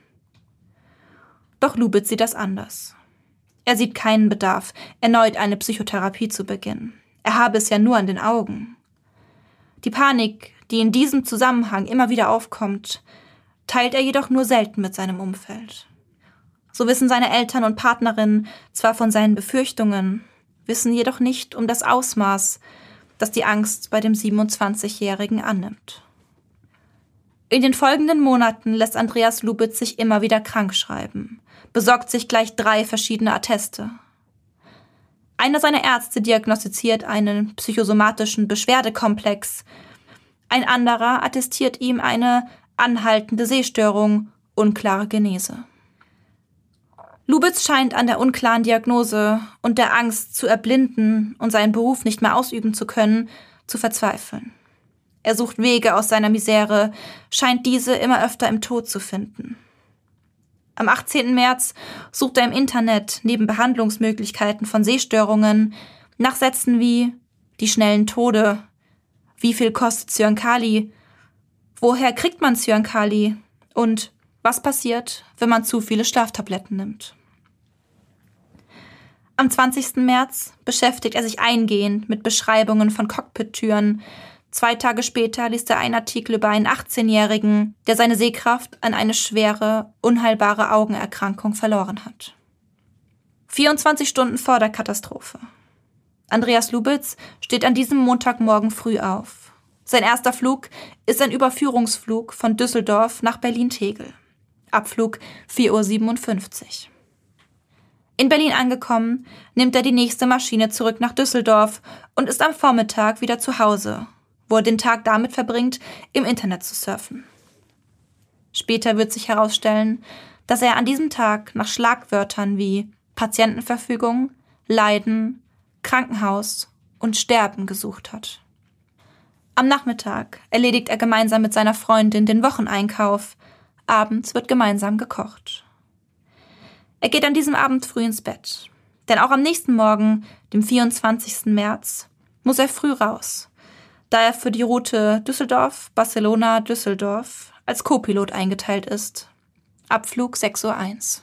Speaker 2: Doch Lubitz sieht das anders. Er sieht keinen Bedarf, erneut eine Psychotherapie zu beginnen. Er habe es ja nur an den Augen. Die Panik, die in diesem Zusammenhang immer wieder aufkommt, teilt er jedoch nur selten mit seinem Umfeld. So wissen seine Eltern und Partnerinnen zwar von seinen Befürchtungen, wissen jedoch nicht um das Ausmaß, das die Angst bei dem 27-Jährigen annimmt. In den folgenden Monaten lässt Andreas Lubitz sich immer wieder krank schreiben, besorgt sich gleich 3 verschiedene Atteste. Einer seiner Ärzte diagnostiziert einen psychosomatischen Beschwerdekomplex, ein anderer attestiert ihm eine anhaltende Sehstörung, unklare Genese. Lubitz scheint an der unklaren Diagnose und der Angst zu erblinden und seinen Beruf nicht mehr ausüben zu können, zu verzweifeln. Er sucht Wege aus seiner Misere, scheint diese immer öfter im Tod zu finden. Am 18. März sucht er im Internet neben Behandlungsmöglichkeiten von Sehstörungen nach Sätzen wie die schnellen Tode, wie viel kostet Cyankali, woher kriegt man Cyankali und was passiert, wenn man zu viele Schlaftabletten nimmt. Am 20. März beschäftigt er sich eingehend mit Beschreibungen von Cockpit-Türen, 2 Tage später liest er einen Artikel über einen 18-Jährigen, der seine Sehkraft an eine schwere, unheilbare Augenerkrankung verloren hat. 24 Stunden vor der Katastrophe. Andreas Lubitz steht an diesem Montagmorgen früh auf. Sein erster Flug ist ein Überführungsflug von Düsseldorf nach Berlin-Tegel. Abflug 4:57 Uhr. In Berlin angekommen, nimmt er die nächste Maschine zurück nach Düsseldorf und ist am Vormittag wieder zu Hause, wo er den Tag damit verbringt, im Internet zu surfen. Später wird sich herausstellen, dass er an diesem Tag nach Schlagwörtern wie Patientenverfügung, Leiden, Krankenhaus und Sterben gesucht hat. Am Nachmittag erledigt er gemeinsam mit seiner Freundin den Wocheneinkauf. Abends wird gemeinsam gekocht. Er geht an diesem Abend früh ins Bett. Denn auch am nächsten Morgen, dem 24. März, muss er früh raus, da er für die Route Düsseldorf-Barcelona-Düsseldorf als Co-Pilot eingeteilt ist. Abflug 6:01 Uhr.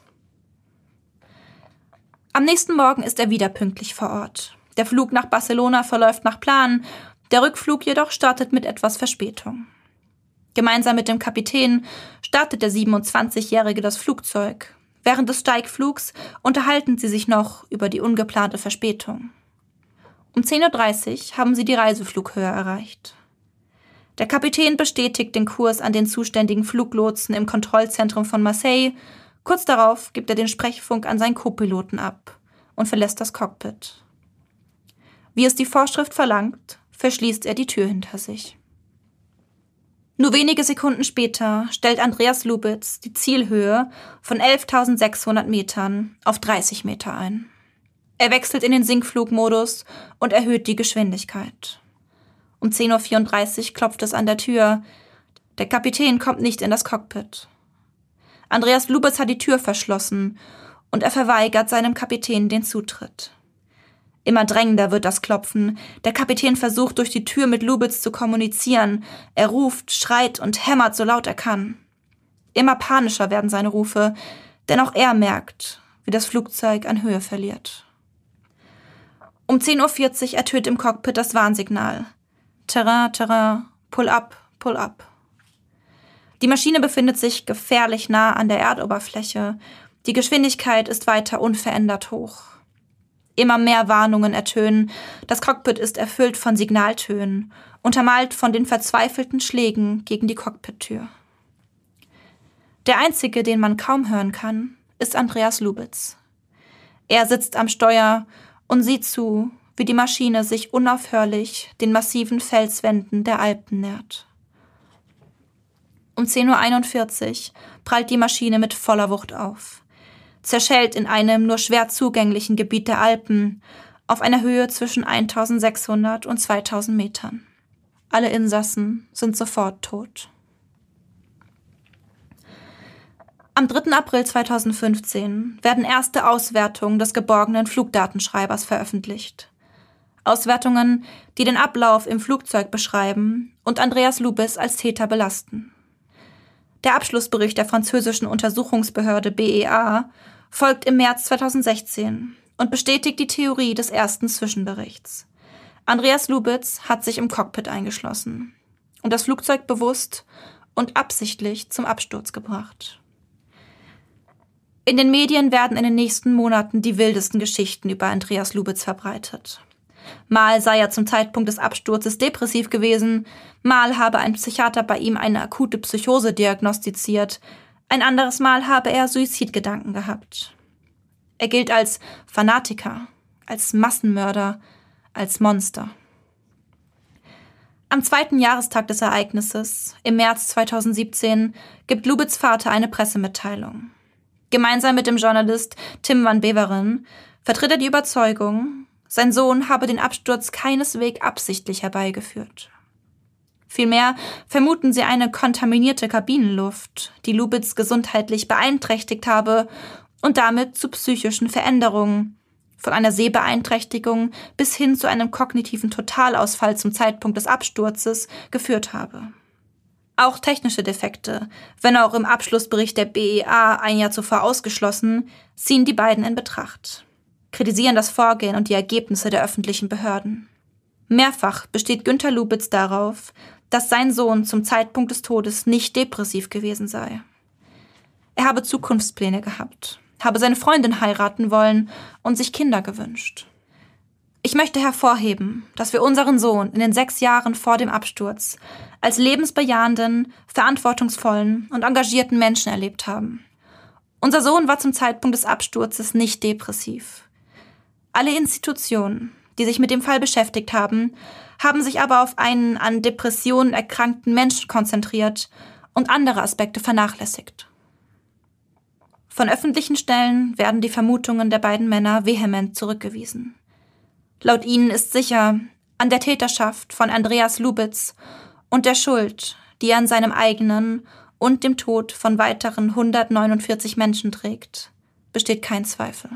Speaker 2: Am nächsten Morgen ist er wieder pünktlich vor Ort. Der Flug nach Barcelona verläuft nach Plan, der Rückflug jedoch startet mit etwas Verspätung. Gemeinsam mit dem Kapitän startet der 27-Jährige das Flugzeug. Während des Steigflugs unterhalten sie sich noch über die ungeplante Verspätung. Um 10:30 Uhr haben sie die Reiseflughöhe erreicht. Der Kapitän bestätigt den Kurs an den zuständigen Fluglotsen im Kontrollzentrum von Marseille. Kurz darauf gibt er den Sprechfunk an seinen Co-Piloten ab und verlässt das Cockpit. Wie es die Vorschrift verlangt, verschließt er die Tür hinter sich. Nur wenige Sekunden später stellt Andreas Lubitz die Zielhöhe von 11.600 Metern auf 30 Meter ein. Er wechselt in den Sinkflugmodus und erhöht die Geschwindigkeit. Um 10:34 Uhr klopft es an der Tür. Der Kapitän kommt nicht in das Cockpit. Andreas Lubitz hat die Tür verschlossen und er verweigert seinem Kapitän den Zutritt. Immer drängender wird das Klopfen. Der Kapitän versucht, durch die Tür mit Lubitz zu kommunizieren. Er ruft, schreit und hämmert, so laut er kann. Immer panischer werden seine Rufe, denn auch er merkt, wie das Flugzeug an Höhe verliert. Um 10:40 Uhr ertönt im Cockpit das Warnsignal. Terrain, Terrain, pull up, pull up. Die Maschine befindet sich gefährlich nah an der Erdoberfläche. Die Geschwindigkeit ist weiter unverändert hoch. Immer mehr Warnungen ertönen. Das Cockpit ist erfüllt von Signaltönen, untermalt von den verzweifelten Schlägen gegen die Cockpittür. Der einzige, den man kaum hören kann, ist Andreas Lubitz. Er sitzt am Steuer und sieht zu, wie die Maschine sich unaufhörlich den massiven Felswänden der Alpen nähert. Um 10:41 Uhr prallt die Maschine mit voller Wucht auf. Zerschellt in einem nur schwer zugänglichen Gebiet der Alpen, auf einer Höhe zwischen 1.600 und 2.000 Metern. Alle Insassen sind sofort tot. Am 3. April 2015 werden erste Auswertungen des geborgenen Flugdatenschreibers veröffentlicht. Auswertungen, die den Ablauf im Flugzeug beschreiben und Andreas Lubitz als Täter belasten. Der Abschlussbericht der französischen Untersuchungsbehörde BEA folgt im März 2016 und bestätigt die Theorie des ersten Zwischenberichts. Andreas Lubitz hat sich im Cockpit eingeschlossen und das Flugzeug bewusst und absichtlich zum Absturz gebracht. In den Medien werden in den nächsten Monaten die wildesten Geschichten über Andreas Lubitz verbreitet. Mal sei er zum Zeitpunkt des Absturzes depressiv gewesen, mal habe ein Psychiater bei ihm eine akute Psychose diagnostiziert, ein anderes Mal habe er Suizidgedanken gehabt. Er gilt als Fanatiker, als Massenmörder, als Monster. Am 2. Jahrestag des Ereignisses, im März 2017, gibt Lubitz' Vater eine Pressemitteilung. Gemeinsam mit dem Journalist Tim van Beveren vertritt er die Überzeugung, sein Sohn habe den Absturz keineswegs absichtlich herbeigeführt. Vielmehr vermuten sie eine kontaminierte Kabinenluft, die Lubitz gesundheitlich beeinträchtigt habe und damit zu psychischen Veränderungen, von einer Sehbeeinträchtigung bis hin zu einem kognitiven Totalausfall zum Zeitpunkt des Absturzes geführt habe. Auch technische Defekte, wenn auch im Abschlussbericht der BEA ein Jahr zuvor ausgeschlossen, ziehen die beiden in Betracht, kritisieren das Vorgehen und die Ergebnisse der öffentlichen Behörden. Mehrfach besteht Günter Lubitz darauf, dass sein Sohn zum Zeitpunkt des Todes nicht depressiv gewesen sei. Er habe Zukunftspläne gehabt, habe seine Freundin heiraten wollen und sich Kinder gewünscht. Ich möchte hervorheben, dass wir unseren Sohn in den 6 Jahren vor dem Absturz als lebensbejahenden, verantwortungsvollen und engagierten Menschen erlebt haben. Unser Sohn war zum Zeitpunkt des Absturzes nicht depressiv. Alle Institutionen, die sich mit dem Fall beschäftigt haben, haben sich aber auf einen an Depressionen erkrankten Menschen konzentriert und andere Aspekte vernachlässigt. Von öffentlichen Stellen werden die Vermutungen der beiden Männer vehement zurückgewiesen. Laut ihnen ist sicher an der Täterschaft von Andreas Lubitz und der Schuld, die er an seinem eigenen und dem Tod von weiteren 149 Menschen trägt, besteht kein Zweifel.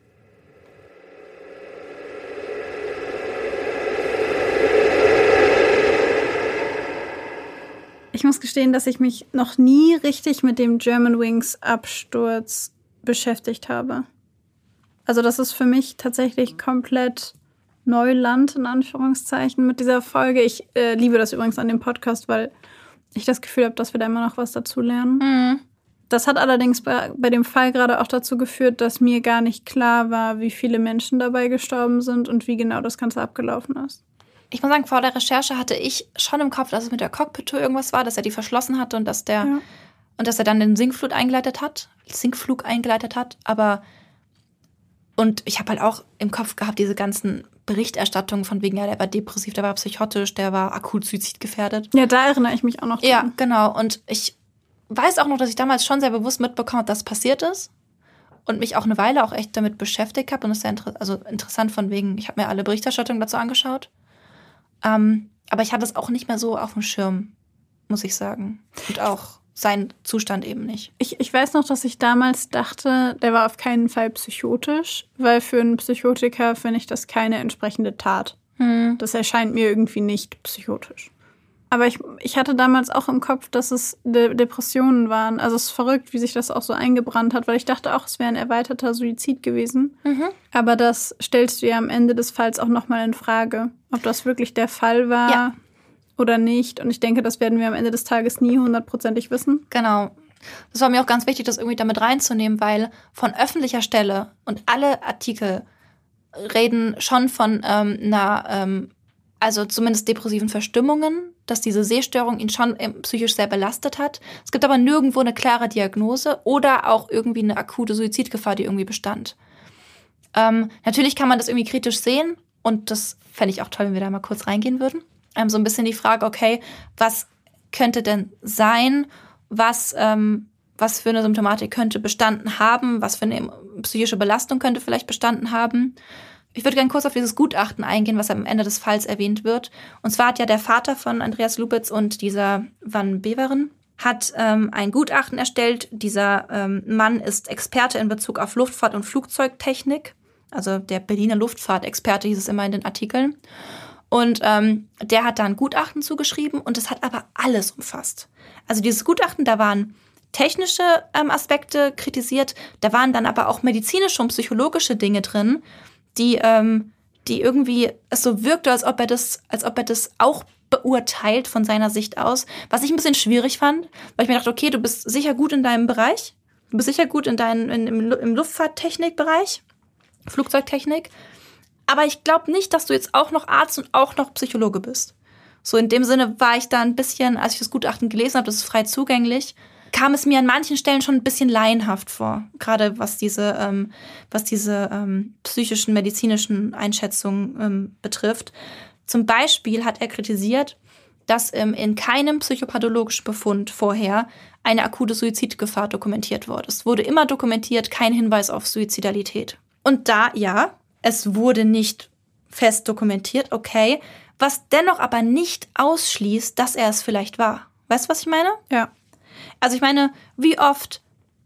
Speaker 1: Ich muss gestehen, dass ich mich noch nie richtig mit dem Germanwings-Absturz beschäftigt habe. Also das ist für mich tatsächlich komplett Neuland, in Anführungszeichen, mit dieser Folge. Ich liebe das übrigens an dem Podcast, weil ich das Gefühl habe, dass wir da immer noch was dazu lernen. Mhm. Das hat allerdings bei dem Fall gerade auch dazu geführt, dass mir gar nicht klar war, wie viele Menschen dabei gestorben sind und wie genau das Ganze abgelaufen ist.
Speaker 3: Ich muss sagen, vor der Recherche hatte ich schon im Kopf, dass es mit der Cockpit-Tour irgendwas war, dass er die verschlossen hatte und dass er dann den Sinkflug eingeleitet hat. Aber und ich habe halt auch im Kopf gehabt, diese ganzen Berichterstattungen von wegen, ja, der war depressiv, der war psychotisch, der war akut suizidgefährdet.
Speaker 1: Ja, da erinnere ich mich auch noch dran.
Speaker 3: Ja, genau. Und ich weiß auch noch, dass ich damals schon sehr bewusst mitbekommen habe, dass passiert ist. Und mich auch eine Weile auch echt damit beschäftigt habe. Und das ist sehr interessant von wegen, ich habe mir alle Berichterstattungen dazu angeschaut. Aber ich hatte es auch nicht mehr so auf dem Schirm, muss ich sagen. Und auch sein Zustand eben nicht.
Speaker 1: Ich weiß noch, dass ich damals dachte, der war auf keinen Fall psychotisch, weil für einen Psychotiker finde ich das keine entsprechende Tat. Das erscheint mir irgendwie nicht psychotisch. Aber ich hatte damals auch im Kopf, dass es Depressionen waren. Also es ist verrückt, wie sich das auch so eingebrannt hat, weil ich dachte auch, es wäre ein erweiterter Suizid gewesen. Mhm. Aber das stellst du ja am Ende des Falls auch nochmal in Frage, ob das wirklich der Fall war oder nicht. Und ich denke, das werden wir am Ende des Tages nie 100%ig wissen.
Speaker 3: Genau. Das war mir auch ganz wichtig, das irgendwie damit reinzunehmen, weil von öffentlicher Stelle und alle Artikel reden schon von also zumindest depressiven Verstimmungen, dass diese Sehstörung ihn schon psychisch sehr belastet hat. Es gibt aber nirgendwo eine klare Diagnose oder auch irgendwie eine akute Suizidgefahr, die irgendwie bestand. Natürlich kann man das irgendwie kritisch sehen und das fände ich auch toll, wenn wir da mal kurz reingehen würden. So ein bisschen die Frage, okay, was könnte denn sein, was für eine Symptomatik könnte bestanden haben, was für eine psychische Belastung könnte vielleicht bestanden haben. Ich würde gerne kurz auf dieses Gutachten eingehen, was am Ende des Falls erwähnt wird. Und zwar hat ja der Vater von Andreas Lubitz und dieser Van Beveren hat ein Gutachten erstellt. Dieser Mann ist Experte in Bezug auf Luftfahrt und Flugzeugtechnik. Also der Berliner Luftfahrtexperte hieß es immer in den Artikeln. Und der hat da ein Gutachten zugeschrieben und es hat aber alles umfasst. Also dieses Gutachten, da waren technische Aspekte kritisiert, da waren dann aber auch medizinische und psychologische Dinge drin, die irgendwie es so wirkte, als ob er das auch beurteilt von seiner Sicht aus, was ich ein bisschen schwierig fand, weil ich mir dachte, okay, du bist sicher gut in deinem Bereich, du bist sicher gut im Luftfahrttechnikbereich, Flugzeugtechnik, aber ich glaube nicht, dass du jetzt auch noch Arzt und auch noch Psychologe bist. So in dem Sinne war ich da ein bisschen, als ich das Gutachten gelesen habe, das ist frei zugänglich, kam es mir an manchen Stellen schon ein bisschen laienhaft vor, gerade was diese psychischen, medizinischen Einschätzungen betrifft. Zum Beispiel hat er kritisiert, dass in keinem psychopathologischen Befund vorher eine akute Suizidgefahr dokumentiert wurde. Es wurde immer dokumentiert, kein Hinweis auf Suizidalität. Und da, ja, es wurde nicht fest dokumentiert, okay, was dennoch aber nicht ausschließt, dass er es vielleicht war. Weißt du, was ich meine?
Speaker 1: Ja.
Speaker 3: Also ich meine, wie oft,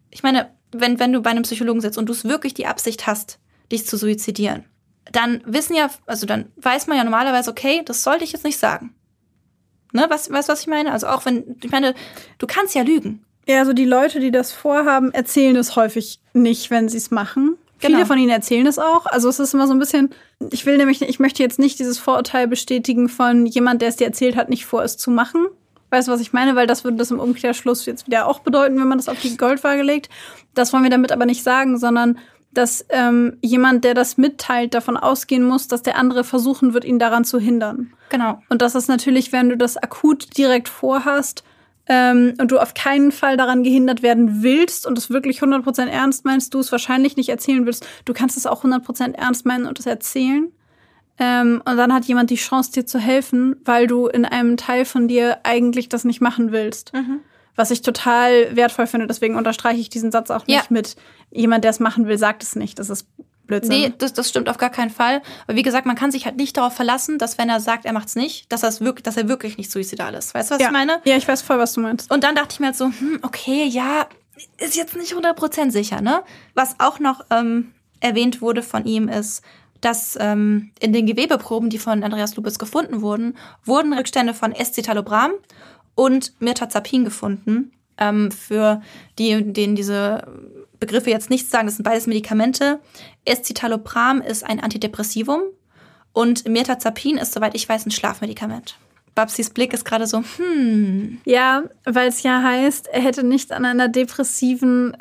Speaker 3: wenn du bei einem Psychologen sitzt und du es wirklich die Absicht hast, dich zu suizidieren, dann dann weiß man ja normalerweise, okay, das sollte ich jetzt nicht sagen. Ne, weißt du, was ich meine? Also auch du kannst ja lügen.
Speaker 1: Ja, also die Leute, die das vorhaben, erzählen es häufig nicht, wenn sie es machen. Viele von ihnen erzählen es auch. Also es ist immer so ein bisschen, ich möchte jetzt nicht dieses Vorurteil bestätigen von jemand, der es dir erzählt hat, nicht vor, es zu machen. Weißt du, was ich meine? Weil das würde das im Umkehrschluss jetzt wieder auch bedeuten, wenn man das auf die Goldwaage legt. Das wollen wir damit aber nicht sagen, sondern dass jemand, der das mitteilt, davon ausgehen muss, dass der andere versuchen wird, ihn daran zu hindern.
Speaker 3: Genau.
Speaker 1: Und das ist natürlich, wenn du das akut direkt vorhast und du auf keinen Fall daran gehindert werden willst und es wirklich 100% ernst meinst, du es wahrscheinlich nicht erzählen willst. Du kannst es auch 100% ernst meinen und es erzählen. Und dann hat jemand die Chance, dir zu helfen, weil du in einem Teil von dir eigentlich das nicht machen willst. Was ich total wertvoll finde. Deswegen unterstreiche ich diesen Satz auch nicht mit jemand, der es machen will, sagt es nicht. Das ist Blödsinn.
Speaker 3: Nee, das stimmt auf gar keinen Fall. Aber wie gesagt, man kann sich halt nicht darauf verlassen, dass wenn er sagt, er macht's nicht, dass er wirklich nicht suizidal ist. Weißt du, was ich meine?
Speaker 1: Ja, ich weiß voll, was du meinst.
Speaker 3: Und dann dachte ich mir halt so, okay, ja, ist jetzt nicht 100% sicher, ne? Was auch noch erwähnt wurde von ihm ist, dass in den Gewebeproben, die von Andreas Lubitz gefunden wurden Rückstände von Escitalopram und Mirtazapin gefunden. Für denen diese Begriffe jetzt nichts sagen, das sind beides Medikamente. Escitalopram ist ein Antidepressivum und Mirtazapin ist, soweit ich weiß, ein Schlafmedikament. Babsis Blick ist gerade so,
Speaker 1: Ja, weil es ja heißt, er hätte nicht an einer Depression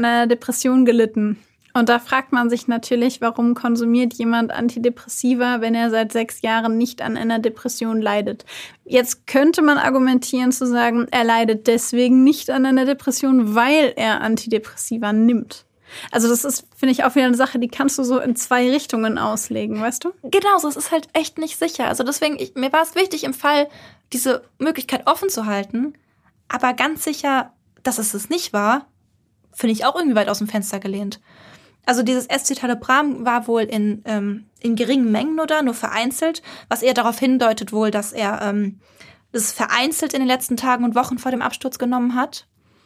Speaker 1: gelitten. Und da fragt man sich natürlich, warum konsumiert jemand Antidepressiva, wenn er seit 6 Jahren nicht an einer Depression leidet. Jetzt könnte man argumentieren zu sagen, er leidet deswegen nicht an einer Depression, weil er Antidepressiva nimmt. Also das ist, finde ich, auch wieder eine Sache, die kannst du so in 2 Richtungen auslegen, weißt du?
Speaker 3: Genau, so, es ist halt echt nicht sicher. Also deswegen, mir war es wichtig, im Fall diese Möglichkeit offen zu halten. Aber ganz sicher, dass es nicht war, finde ich auch irgendwie weit aus dem Fenster gelehnt. Also dieses Escitalopram war wohl in geringen Mengen nur vereinzelt, was eher darauf hindeutet wohl, dass er es vereinzelt in den letzten Tagen und Wochen vor dem Absturz genommen hat.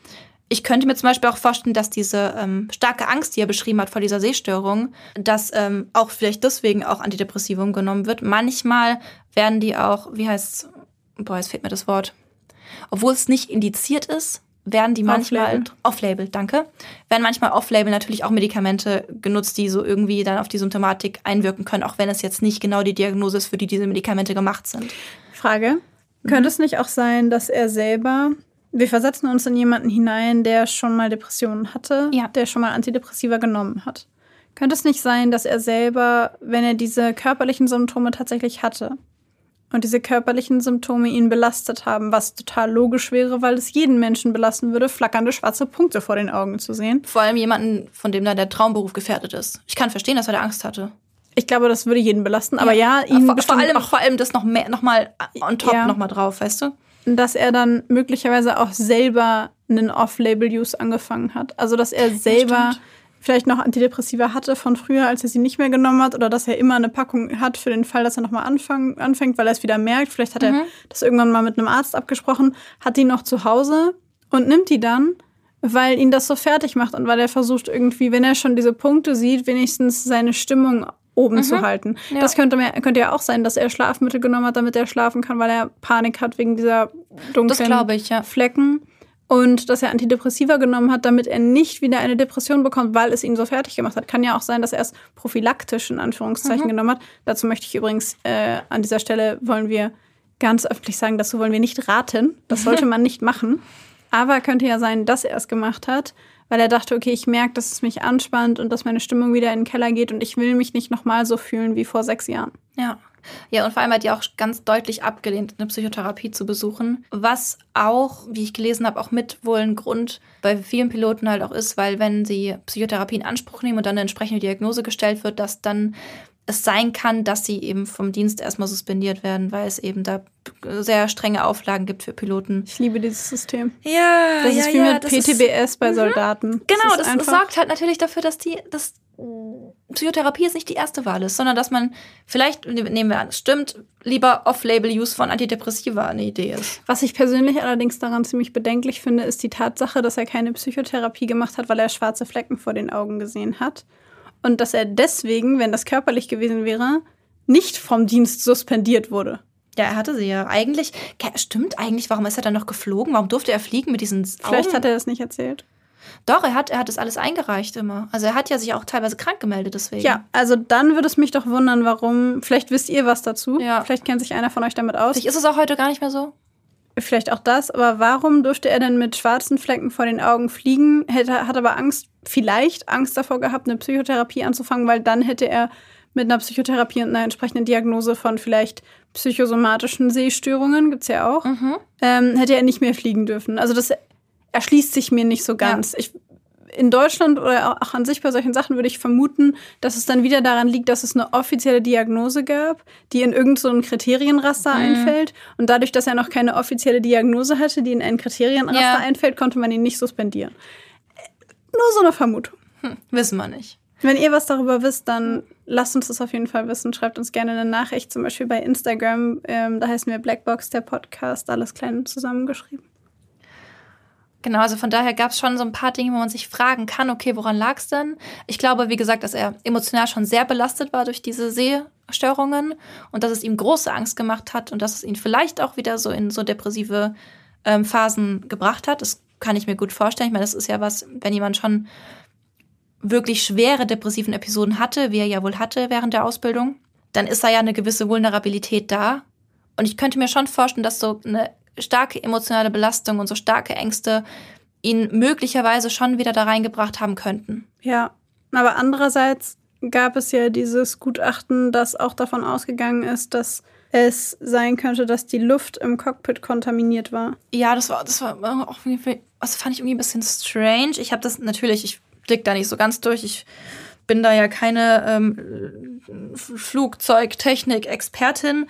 Speaker 3: Ich könnte mir zum Beispiel auch vorstellen, dass diese starke Angst, die er beschrieben hat vor dieser Sehstörung, dass auch vielleicht deswegen auch Antidepressivum genommen wird. Manchmal werden die auch, jetzt fehlt mir das Wort, obwohl es nicht indiziert ist, werden die manchmal off-label, danke. Werden manchmal off-label natürlich auch Medikamente genutzt, die so irgendwie dann auf die Symptomatik einwirken können, auch wenn es jetzt nicht genau die Diagnose ist, für die diese Medikamente gemacht sind.
Speaker 1: Frage, könnte es nicht auch sein, dass er selber, wir versetzen uns in jemanden hinein, der schon mal Depressionen hatte, der schon mal Antidepressiva genommen hat. Könnte es nicht sein, dass er selber, wenn er diese körperlichen Symptome tatsächlich hatte, und diese körperlichen Symptome ihn belastet haben, was total logisch wäre, weil es jeden Menschen belasten würde, flackernde schwarze Punkte vor den Augen zu sehen.
Speaker 3: Vor allem jemanden, von dem da der Traumberuf gefährdet ist. Ich kann verstehen, dass er da Angst hatte.
Speaker 1: Ich glaube, das würde jeden belasten, aber ihn
Speaker 3: vor allem das noch mal on top noch mal drauf, weißt du?
Speaker 1: Dass er dann möglicherweise auch selber einen Off-Label-Use angefangen hat. Also, dass er selber vielleicht noch Antidepressiva hatte von früher, als er sie nicht mehr genommen hat, oder dass er immer eine Packung hat für den Fall, dass er nochmal anfängt, weil er es wieder merkt. Vielleicht hat er das irgendwann mal mit einem Arzt abgesprochen, hat die noch zu Hause und nimmt die dann, weil ihn das so fertig macht und weil er versucht irgendwie, wenn er schon diese Punkte sieht, wenigstens seine Stimmung oben zu halten. Ja. Das könnte ja auch sein, dass er Schlafmittel genommen hat, damit er schlafen kann, weil er Panik hat wegen dieser dunklen Flecken. Und dass er Antidepressiva genommen hat, damit er nicht wieder eine Depression bekommt, weil es ihn so fertig gemacht hat. Kann ja auch sein, dass er es prophylaktisch in Anführungszeichen genommen hat. Dazu möchte ich übrigens an dieser Stelle wollen wir ganz öffentlich sagen, dazu wollen wir nicht raten. Das sollte man nicht machen. Aber könnte ja sein, dass er es gemacht hat, weil er dachte, okay, ich merke, dass es mich anspannt und dass meine Stimmung wieder in den Keller geht und ich will mich nicht nochmal so fühlen wie vor 6 Jahren.
Speaker 3: Ja, und vor allem hat die auch ganz deutlich abgelehnt, eine Psychotherapie zu besuchen. Was auch, wie ich gelesen habe, auch mit wohl ein Grund bei vielen Piloten halt auch ist, weil wenn sie Psychotherapie in Anspruch nehmen und dann eine entsprechende Diagnose gestellt wird, dass dann es sein kann, dass sie eben vom Dienst erstmal suspendiert werden, weil es eben da sehr strenge Auflagen gibt für Piloten.
Speaker 1: Ich liebe dieses System.
Speaker 3: Ja,
Speaker 1: das ist wie mit PTBS bei Soldaten.
Speaker 3: Genau, das sorgt halt natürlich dafür, dass Psychotherapie jetzt nicht die erste Wahl ist, sondern dass man vielleicht, nehmen wir an, es stimmt, lieber Off-Label-Use von Antidepressiva eine Idee ist.
Speaker 1: Was ich persönlich allerdings daran ziemlich bedenklich finde, ist die Tatsache, dass er keine Psychotherapie gemacht hat, weil er schwarze Flecken vor den Augen gesehen hat. Und dass er deswegen, wenn das körperlich gewesen wäre, nicht vom Dienst suspendiert wurde.
Speaker 3: Ja, er hatte sie ja. Eigentlich, stimmt eigentlich, warum ist er dann noch geflogen? Warum durfte er fliegen mit diesen Augen?
Speaker 1: Vielleicht hat er das nicht erzählt.
Speaker 3: Doch, er hat das alles eingereicht immer. Also er hat ja sich auch teilweise krank gemeldet deswegen.
Speaker 1: Ja, also dann würde es mich doch wundern, warum. Vielleicht wisst ihr was dazu.
Speaker 3: Ja.
Speaker 1: Vielleicht kennt sich einer von euch damit aus.
Speaker 3: Vielleicht ist es auch heute gar nicht mehr so.
Speaker 1: Vielleicht auch das, aber warum durfte er denn mit schwarzen Flecken vor den Augen fliegen? Hat aber vielleicht Angst davor gehabt, eine Psychotherapie anzufangen, weil dann hätte er mit einer Psychotherapie und einer entsprechenden Diagnose von vielleicht psychosomatischen Sehstörungen, gibt's ja auch, hätte er nicht mehr fliegen dürfen. Also das erschließt sich mir nicht so ganz. Ja. In Deutschland oder auch an sich bei solchen Sachen würde ich vermuten, dass es dann wieder daran liegt, dass es eine offizielle Diagnose gab, die in irgend so ein Kriterienraster einfällt. Und dadurch, dass er noch keine offizielle Diagnose hatte, die in ein Kriterienraster einfällt, konnte man ihn nicht suspendieren. Nur so eine Vermutung.
Speaker 3: Wissen wir nicht.
Speaker 1: Wenn ihr was darüber wisst, dann lasst uns das auf jeden Fall wissen. Schreibt uns gerne eine Nachricht, zum Beispiel bei Instagram. Da heißen wir Blackbox, der Podcast, alles klein zusammengeschrieben.
Speaker 3: Genau, also von daher gab es schon so ein paar Dinge, wo man sich fragen kann, okay, woran lag es denn? Ich glaube, wie gesagt, dass er emotional schon sehr belastet war durch diese Sehstörungen und dass es ihm große Angst gemacht hat und dass es ihn vielleicht auch wieder so in so depressive Phasen gebracht hat. Das kann ich mir gut vorstellen. Ich meine, das ist ja was, wenn jemand schon wirklich schwere depressiven Episoden hatte, wie er ja wohl hatte während der Ausbildung, dann ist da ja eine gewisse Vulnerabilität da. Und ich könnte mir schon vorstellen, dass so eine starke emotionale Belastung und so starke Ängste ihn möglicherweise schon wieder da reingebracht haben könnten.
Speaker 1: Ja, aber andererseits gab es ja dieses Gutachten, das auch davon ausgegangen ist, dass es sein könnte, dass die Luft im Cockpit kontaminiert war.
Speaker 3: Ja, das war auch irgendwie, das fand ich irgendwie ein bisschen strange. Ich blick da nicht so ganz durch. Ich bin da ja keine Flugzeugtechnik-Expertin.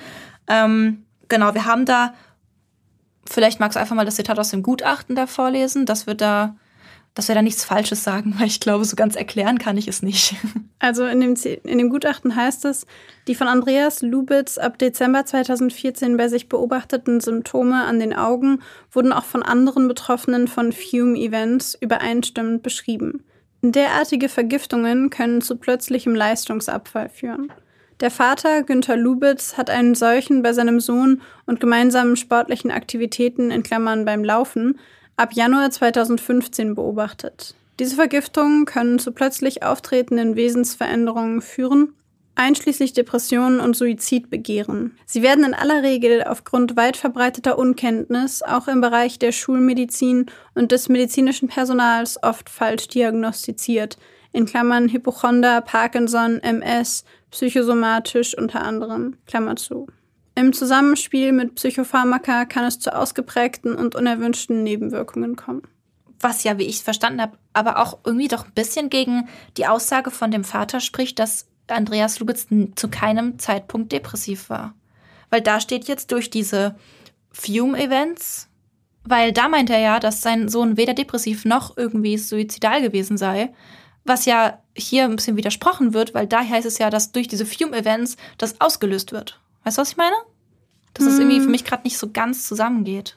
Speaker 3: Genau, wir haben da, vielleicht magst du einfach mal das Zitat aus dem Gutachten da vorlesen, dass wir da nichts Falsches sagen, weil ich glaube, so ganz erklären kann ich es nicht.
Speaker 1: Also in dem Gutachten heißt es, die von Andreas Lubitz ab Dezember 2014 bei sich beobachteten Symptome an den Augen wurden auch von anderen Betroffenen von Fume-Events übereinstimmend beschrieben. Derartige Vergiftungen können zu plötzlichem Leistungsabfall führen. Der Vater, Günther Lubitz, hat einen solchen bei seinem Sohn und gemeinsamen sportlichen Aktivitäten in Klammern beim Laufen ab Januar 2015 beobachtet. Diese Vergiftungen können zu plötzlich auftretenden Wesensveränderungen führen, einschließlich Depressionen und Suizidbegehren. Sie werden in aller Regel aufgrund weit verbreiteter Unkenntnis auch im Bereich der Schulmedizin und des medizinischen Personals oft falsch diagnostiziert, in Klammern Hypochonder, Parkinson, MS, psychosomatisch unter anderem, Klammer zu. Im Zusammenspiel mit Psychopharmaka kann es zu ausgeprägten und unerwünschten Nebenwirkungen kommen.
Speaker 3: Was ja, wie ich es verstanden habe, aber auch irgendwie doch ein bisschen gegen die Aussage von dem Vater spricht, dass Andreas Lubitz zu keinem Zeitpunkt depressiv war. Weil da steht jetzt durch diese Fume-Events, weil da meint er ja, dass sein Sohn weder depressiv noch irgendwie suizidal gewesen sei, was ja hier ein bisschen widersprochen wird, weil da heißt es ja, dass durch diese Fume-Events das ausgelöst wird. Weißt du, was ich meine? Dass es irgendwie für mich gerade nicht so ganz zusammengeht.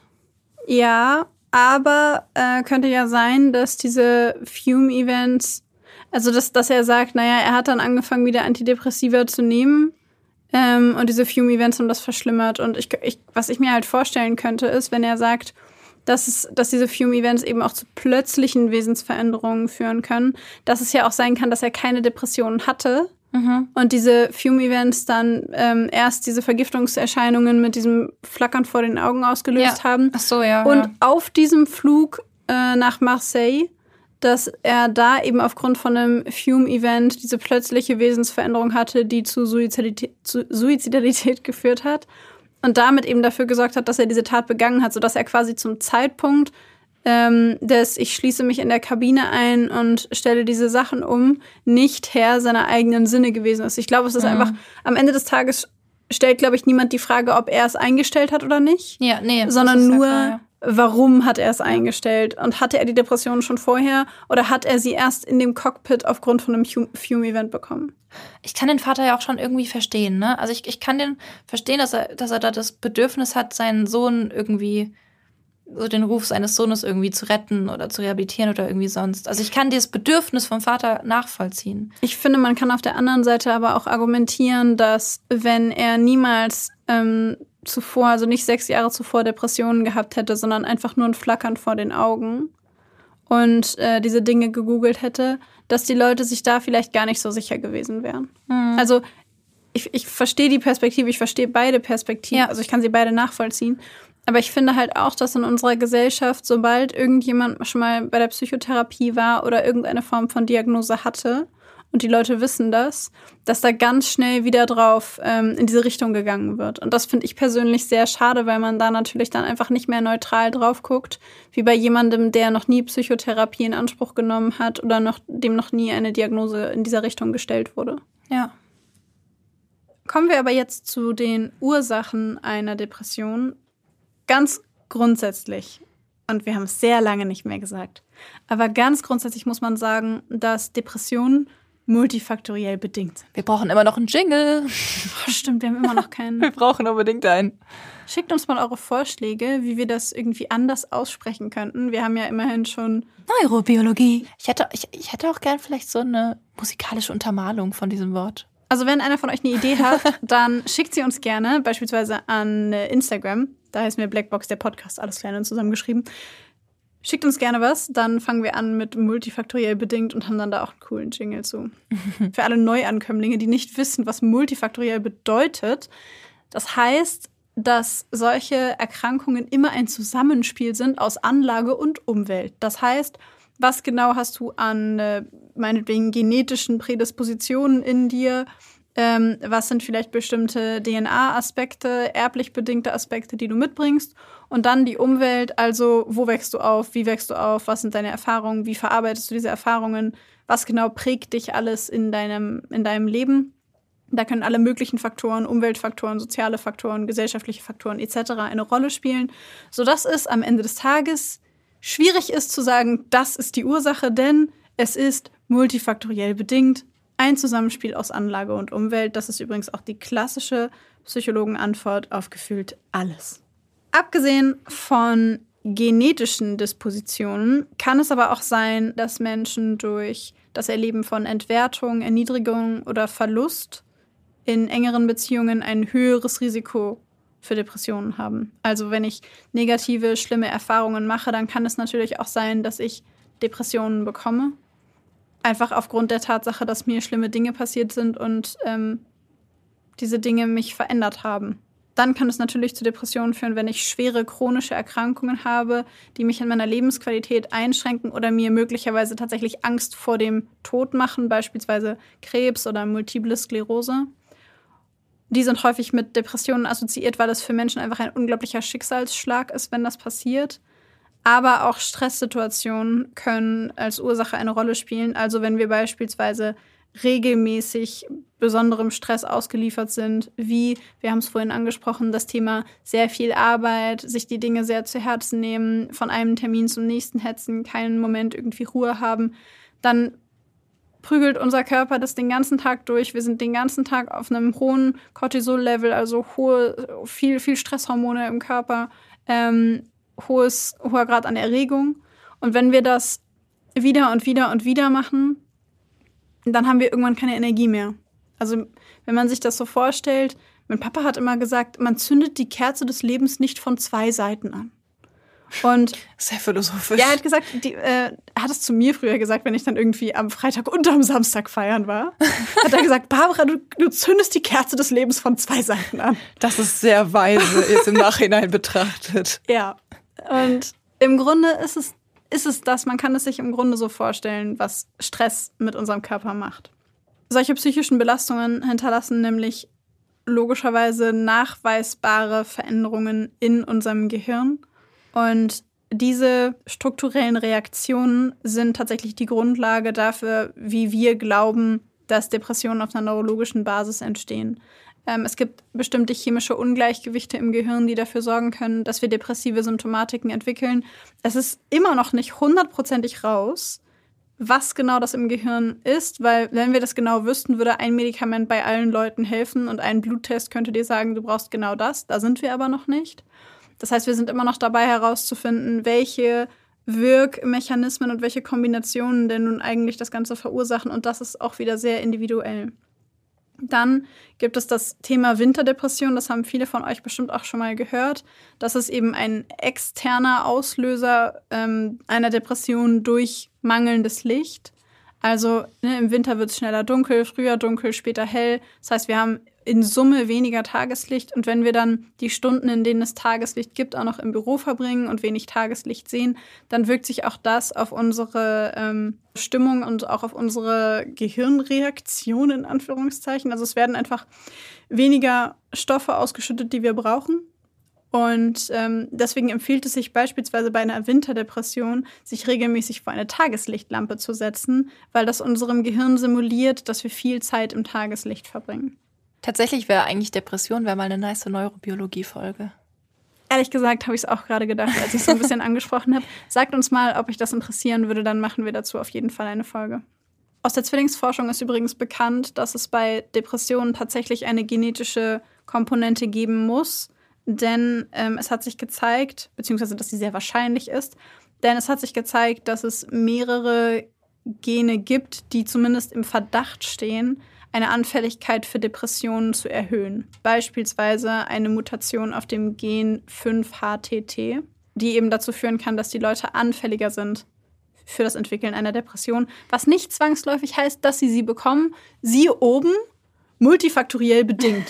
Speaker 1: Ja, aber könnte ja sein, dass diese Fume-Events, also dass er sagt, naja, er hat dann angefangen, wieder Antidepressiva zu nehmen und diese Fume-Events haben das verschlimmert. Und was ich mir halt vorstellen könnte, ist, wenn er sagt, dass diese Fume-Events eben auch zu plötzlichen Wesensveränderungen führen können, dass es ja auch sein kann, dass er keine Depressionen hatte und diese Fume-Events dann erst diese Vergiftungserscheinungen mit diesem Flackern vor den Augen ausgelöst haben.
Speaker 3: Ach so, ja.
Speaker 1: Und auf diesem Flug nach Marseille, dass er da eben aufgrund von einem Fume-Event diese plötzliche Wesensveränderung hatte, die zu Suizidalität geführt hat. Und damit eben dafür gesorgt hat, dass er diese Tat begangen hat, sodass er quasi zum Zeitpunkt des ich schließe mich in der Kabine ein und stelle diese Sachen um, nicht Herr seiner eigenen Sinne gewesen ist. Ich glaube, es ist einfach, am Ende des Tages stellt, glaube ich, niemand die Frage, ob er es eingestellt hat oder nicht.
Speaker 3: Ja, nee.
Speaker 1: Sondern nur, warum hat er es eingestellt? Und hatte er die Depression schon vorher oder hat er sie erst in dem Cockpit aufgrund von einem Fume-Event bekommen?
Speaker 3: Ich kann den Vater ja auch schon irgendwie verstehen, ne? Also ich kann den verstehen, dass er da das Bedürfnis hat, seinen Sohn irgendwie, so den Ruf seines Sohnes irgendwie zu retten oder zu rehabilitieren oder irgendwie sonst. Also ich kann dieses Bedürfnis vom Vater nachvollziehen.
Speaker 1: Ich finde, man kann auf der anderen Seite aber auch argumentieren, dass wenn er niemals zuvor, also nicht 6 Jahre zuvor Depressionen gehabt hätte, sondern einfach nur ein Flackern vor den Augen und diese Dinge gegoogelt hätte, dass die Leute sich da vielleicht gar nicht so sicher gewesen wären. Mhm. Also ich verstehe die Perspektive, ich verstehe beide Perspektiven, also ich kann sie beide nachvollziehen. Aber ich finde halt auch, dass in unserer Gesellschaft, sobald irgendjemand schon mal bei der Psychotherapie war oder irgendeine Form von Diagnose hatte und die Leute wissen das, dass da ganz schnell wieder drauf in diese Richtung gegangen wird. Und das finde ich persönlich sehr schade, weil man da natürlich dann einfach nicht mehr neutral drauf guckt, wie bei jemandem, der noch nie Psychotherapie in Anspruch genommen hat oder dem noch nie eine Diagnose in dieser Richtung gestellt wurde.
Speaker 3: Ja.
Speaker 1: Kommen wir aber jetzt zu den Ursachen einer Depression. Ganz grundsätzlich, und wir haben es sehr lange nicht mehr gesagt, aber ganz grundsätzlich muss man sagen, dass Depressionen multifaktoriell bedingt sind.
Speaker 3: Wir brauchen immer noch einen Jingle.
Speaker 1: Oh, stimmt, wir haben immer noch keinen.
Speaker 3: Wir brauchen unbedingt einen.
Speaker 1: Schickt uns mal eure Vorschläge, wie wir das irgendwie anders aussprechen könnten. Wir haben ja immerhin schon
Speaker 3: Neurobiologie. Ich hätte auch gern vielleicht so eine musikalische Untermalung von diesem Wort.
Speaker 1: Also wenn einer von euch eine Idee hat, dann schickt sie uns gerne, beispielsweise an Instagram. Da heißen wir Blackbox, der Podcast, alles klein und zusammengeschrieben. Schickt uns gerne was, dann fangen wir an mit multifaktoriell bedingt und haben dann da auch einen coolen Jingle zu. Für alle Neuankömmlinge, die nicht wissen, was multifaktoriell bedeutet. Das heißt, dass solche Erkrankungen immer ein Zusammenspiel sind aus Anlage und Umwelt. Das heißt, was genau hast du an meinetwegen genetischen Prädispositionen in dir? Was sind vielleicht bestimmte DNA-Aspekte, erblich bedingte Aspekte, die du mitbringst? Und dann die Umwelt, also wo wächst du auf, wie wächst du auf, was sind deine Erfahrungen, wie verarbeitest du diese Erfahrungen, was genau prägt dich alles in deinem Leben? Da können alle möglichen Faktoren, Umweltfaktoren, soziale Faktoren, gesellschaftliche Faktoren etc. eine Rolle spielen, sodass es am Ende des Tages schwierig ist zu sagen, das ist die Ursache, denn es ist multifaktoriell bedingt. Ein Zusammenspiel aus Anlage und Umwelt. Das ist übrigens auch die klassische Psychologenantwort auf gefühlt alles. Abgesehen von genetischen Dispositionen kann es aber auch sein, dass Menschen durch das Erleben von Entwertung, Erniedrigung oder Verlust in engeren Beziehungen ein höheres Risiko für Depressionen haben. Also wenn ich negative, schlimme Erfahrungen mache, dann kann es natürlich auch sein, dass ich Depressionen bekomme. Einfach aufgrund der Tatsache, dass mir schlimme Dinge passiert sind und diese Dinge mich verändert haben. Dann kann es natürlich zu Depressionen führen, wenn ich schwere chronische Erkrankungen habe, die mich in meiner Lebensqualität einschränken oder mir möglicherweise tatsächlich Angst vor dem Tod machen, beispielsweise Krebs oder Multiple Sklerose. Die sind häufig mit Depressionen assoziiert, weil es für Menschen einfach ein unglaublicher Schicksalsschlag ist, wenn das passiert. Aber auch Stresssituationen können als Ursache eine Rolle spielen. Also wenn wir beispielsweise regelmäßig besonderem Stress ausgeliefert sind, wie, wir haben es vorhin angesprochen, das Thema sehr viel Arbeit, sich die Dinge sehr zu Herzen nehmen, von einem Termin zum nächsten hetzen, keinen Moment irgendwie Ruhe haben, dann prügelt unser Körper das den ganzen Tag durch. Wir sind den ganzen Tag auf einem hohen Cortisol-Level, also viel Stresshormone im Körper, hoher Grad an Erregung. Und wenn wir das wieder und wieder und wieder machen, dann haben wir irgendwann keine Energie mehr. Also wenn man sich das so vorstellt, mein Papa hat immer gesagt, man zündet die Kerze des Lebens nicht von 2 Seiten an. Und
Speaker 3: sehr philosophisch.
Speaker 1: Ja, er hat gesagt, er hat es zu mir früher gesagt, wenn ich dann irgendwie am Freitag und am Samstag feiern war. Hat er gesagt, Barbara, du zündest die Kerze des Lebens von 2 Seiten an.
Speaker 3: Das ist sehr weise, jetzt im Nachhinein betrachtet.
Speaker 1: Ja, und im Grunde ist es das, man kann es sich im Grunde so vorstellen, was Stress mit unserem Körper macht. Solche psychischen Belastungen hinterlassen nämlich logischerweise nachweisbare Veränderungen in unserem Gehirn. Und diese strukturellen Reaktionen sind tatsächlich die Grundlage dafür, wie wir glauben, dass Depressionen auf einer neurologischen Basis entstehen. Es gibt bestimmte chemische Ungleichgewichte im Gehirn, die dafür sorgen können, dass wir depressive Symptomatiken entwickeln. Es ist immer noch nicht 100%ig raus, was genau das im Gehirn ist, weil wenn wir das genau wüssten, würde ein Medikament bei allen Leuten helfen und ein Bluttest könnte dir sagen, du brauchst genau das. Da sind wir aber noch nicht. Das heißt, wir sind immer noch dabei herauszufinden, welche Wirkmechanismen und welche Kombinationen denn nun eigentlich das Ganze verursachen. Und das ist auch wieder sehr individuell. Dann gibt es das Thema Winterdepression. Das haben viele von euch bestimmt auch schon mal gehört. Das ist eben ein externer Auslöser einer Depression durch mangelndes Licht. Also im Winter wird es schneller dunkel, früher dunkel, später hell. Das heißt, wir haben in Summe weniger Tageslicht. Und wenn wir dann die Stunden, in denen es Tageslicht gibt, auch noch im Büro verbringen und wenig Tageslicht sehen, dann wirkt sich auch das auf unsere Stimmung und auch auf unsere Gehirnreaktion in Anführungszeichen. Also es werden einfach weniger Stoffe ausgeschüttet, die wir brauchen. Und deswegen empfiehlt es sich beispielsweise bei einer Winterdepression, sich regelmäßig vor eine Tageslichtlampe zu setzen, weil das unserem Gehirn simuliert, dass wir viel Zeit im Tageslicht verbringen.
Speaker 3: Tatsächlich wäre eigentlich Depression mal eine nice Neurobiologie-Folge.
Speaker 1: Ehrlich gesagt habe ich es auch gerade gedacht, als ich es so ein bisschen angesprochen habe. Sagt uns mal, ob euch das interessieren würde, dann machen wir dazu auf jeden Fall eine Folge. Aus der Zwillingsforschung ist übrigens bekannt, dass es bei Depressionen tatsächlich eine genetische Komponente geben muss. Denn es hat sich gezeigt, beziehungsweise dass sie sehr wahrscheinlich ist, denn es hat sich gezeigt, dass es mehrere Gene gibt, die zumindest im Verdacht stehen, eine Anfälligkeit für Depressionen zu erhöhen. Beispielsweise eine Mutation auf dem Gen 5-HTT, die eben dazu führen kann, dass die Leute anfälliger sind für das Entwickeln einer Depression, was nicht zwangsläufig heißt, dass sie bekommen. Siehe oben, multifaktoriell bedingt.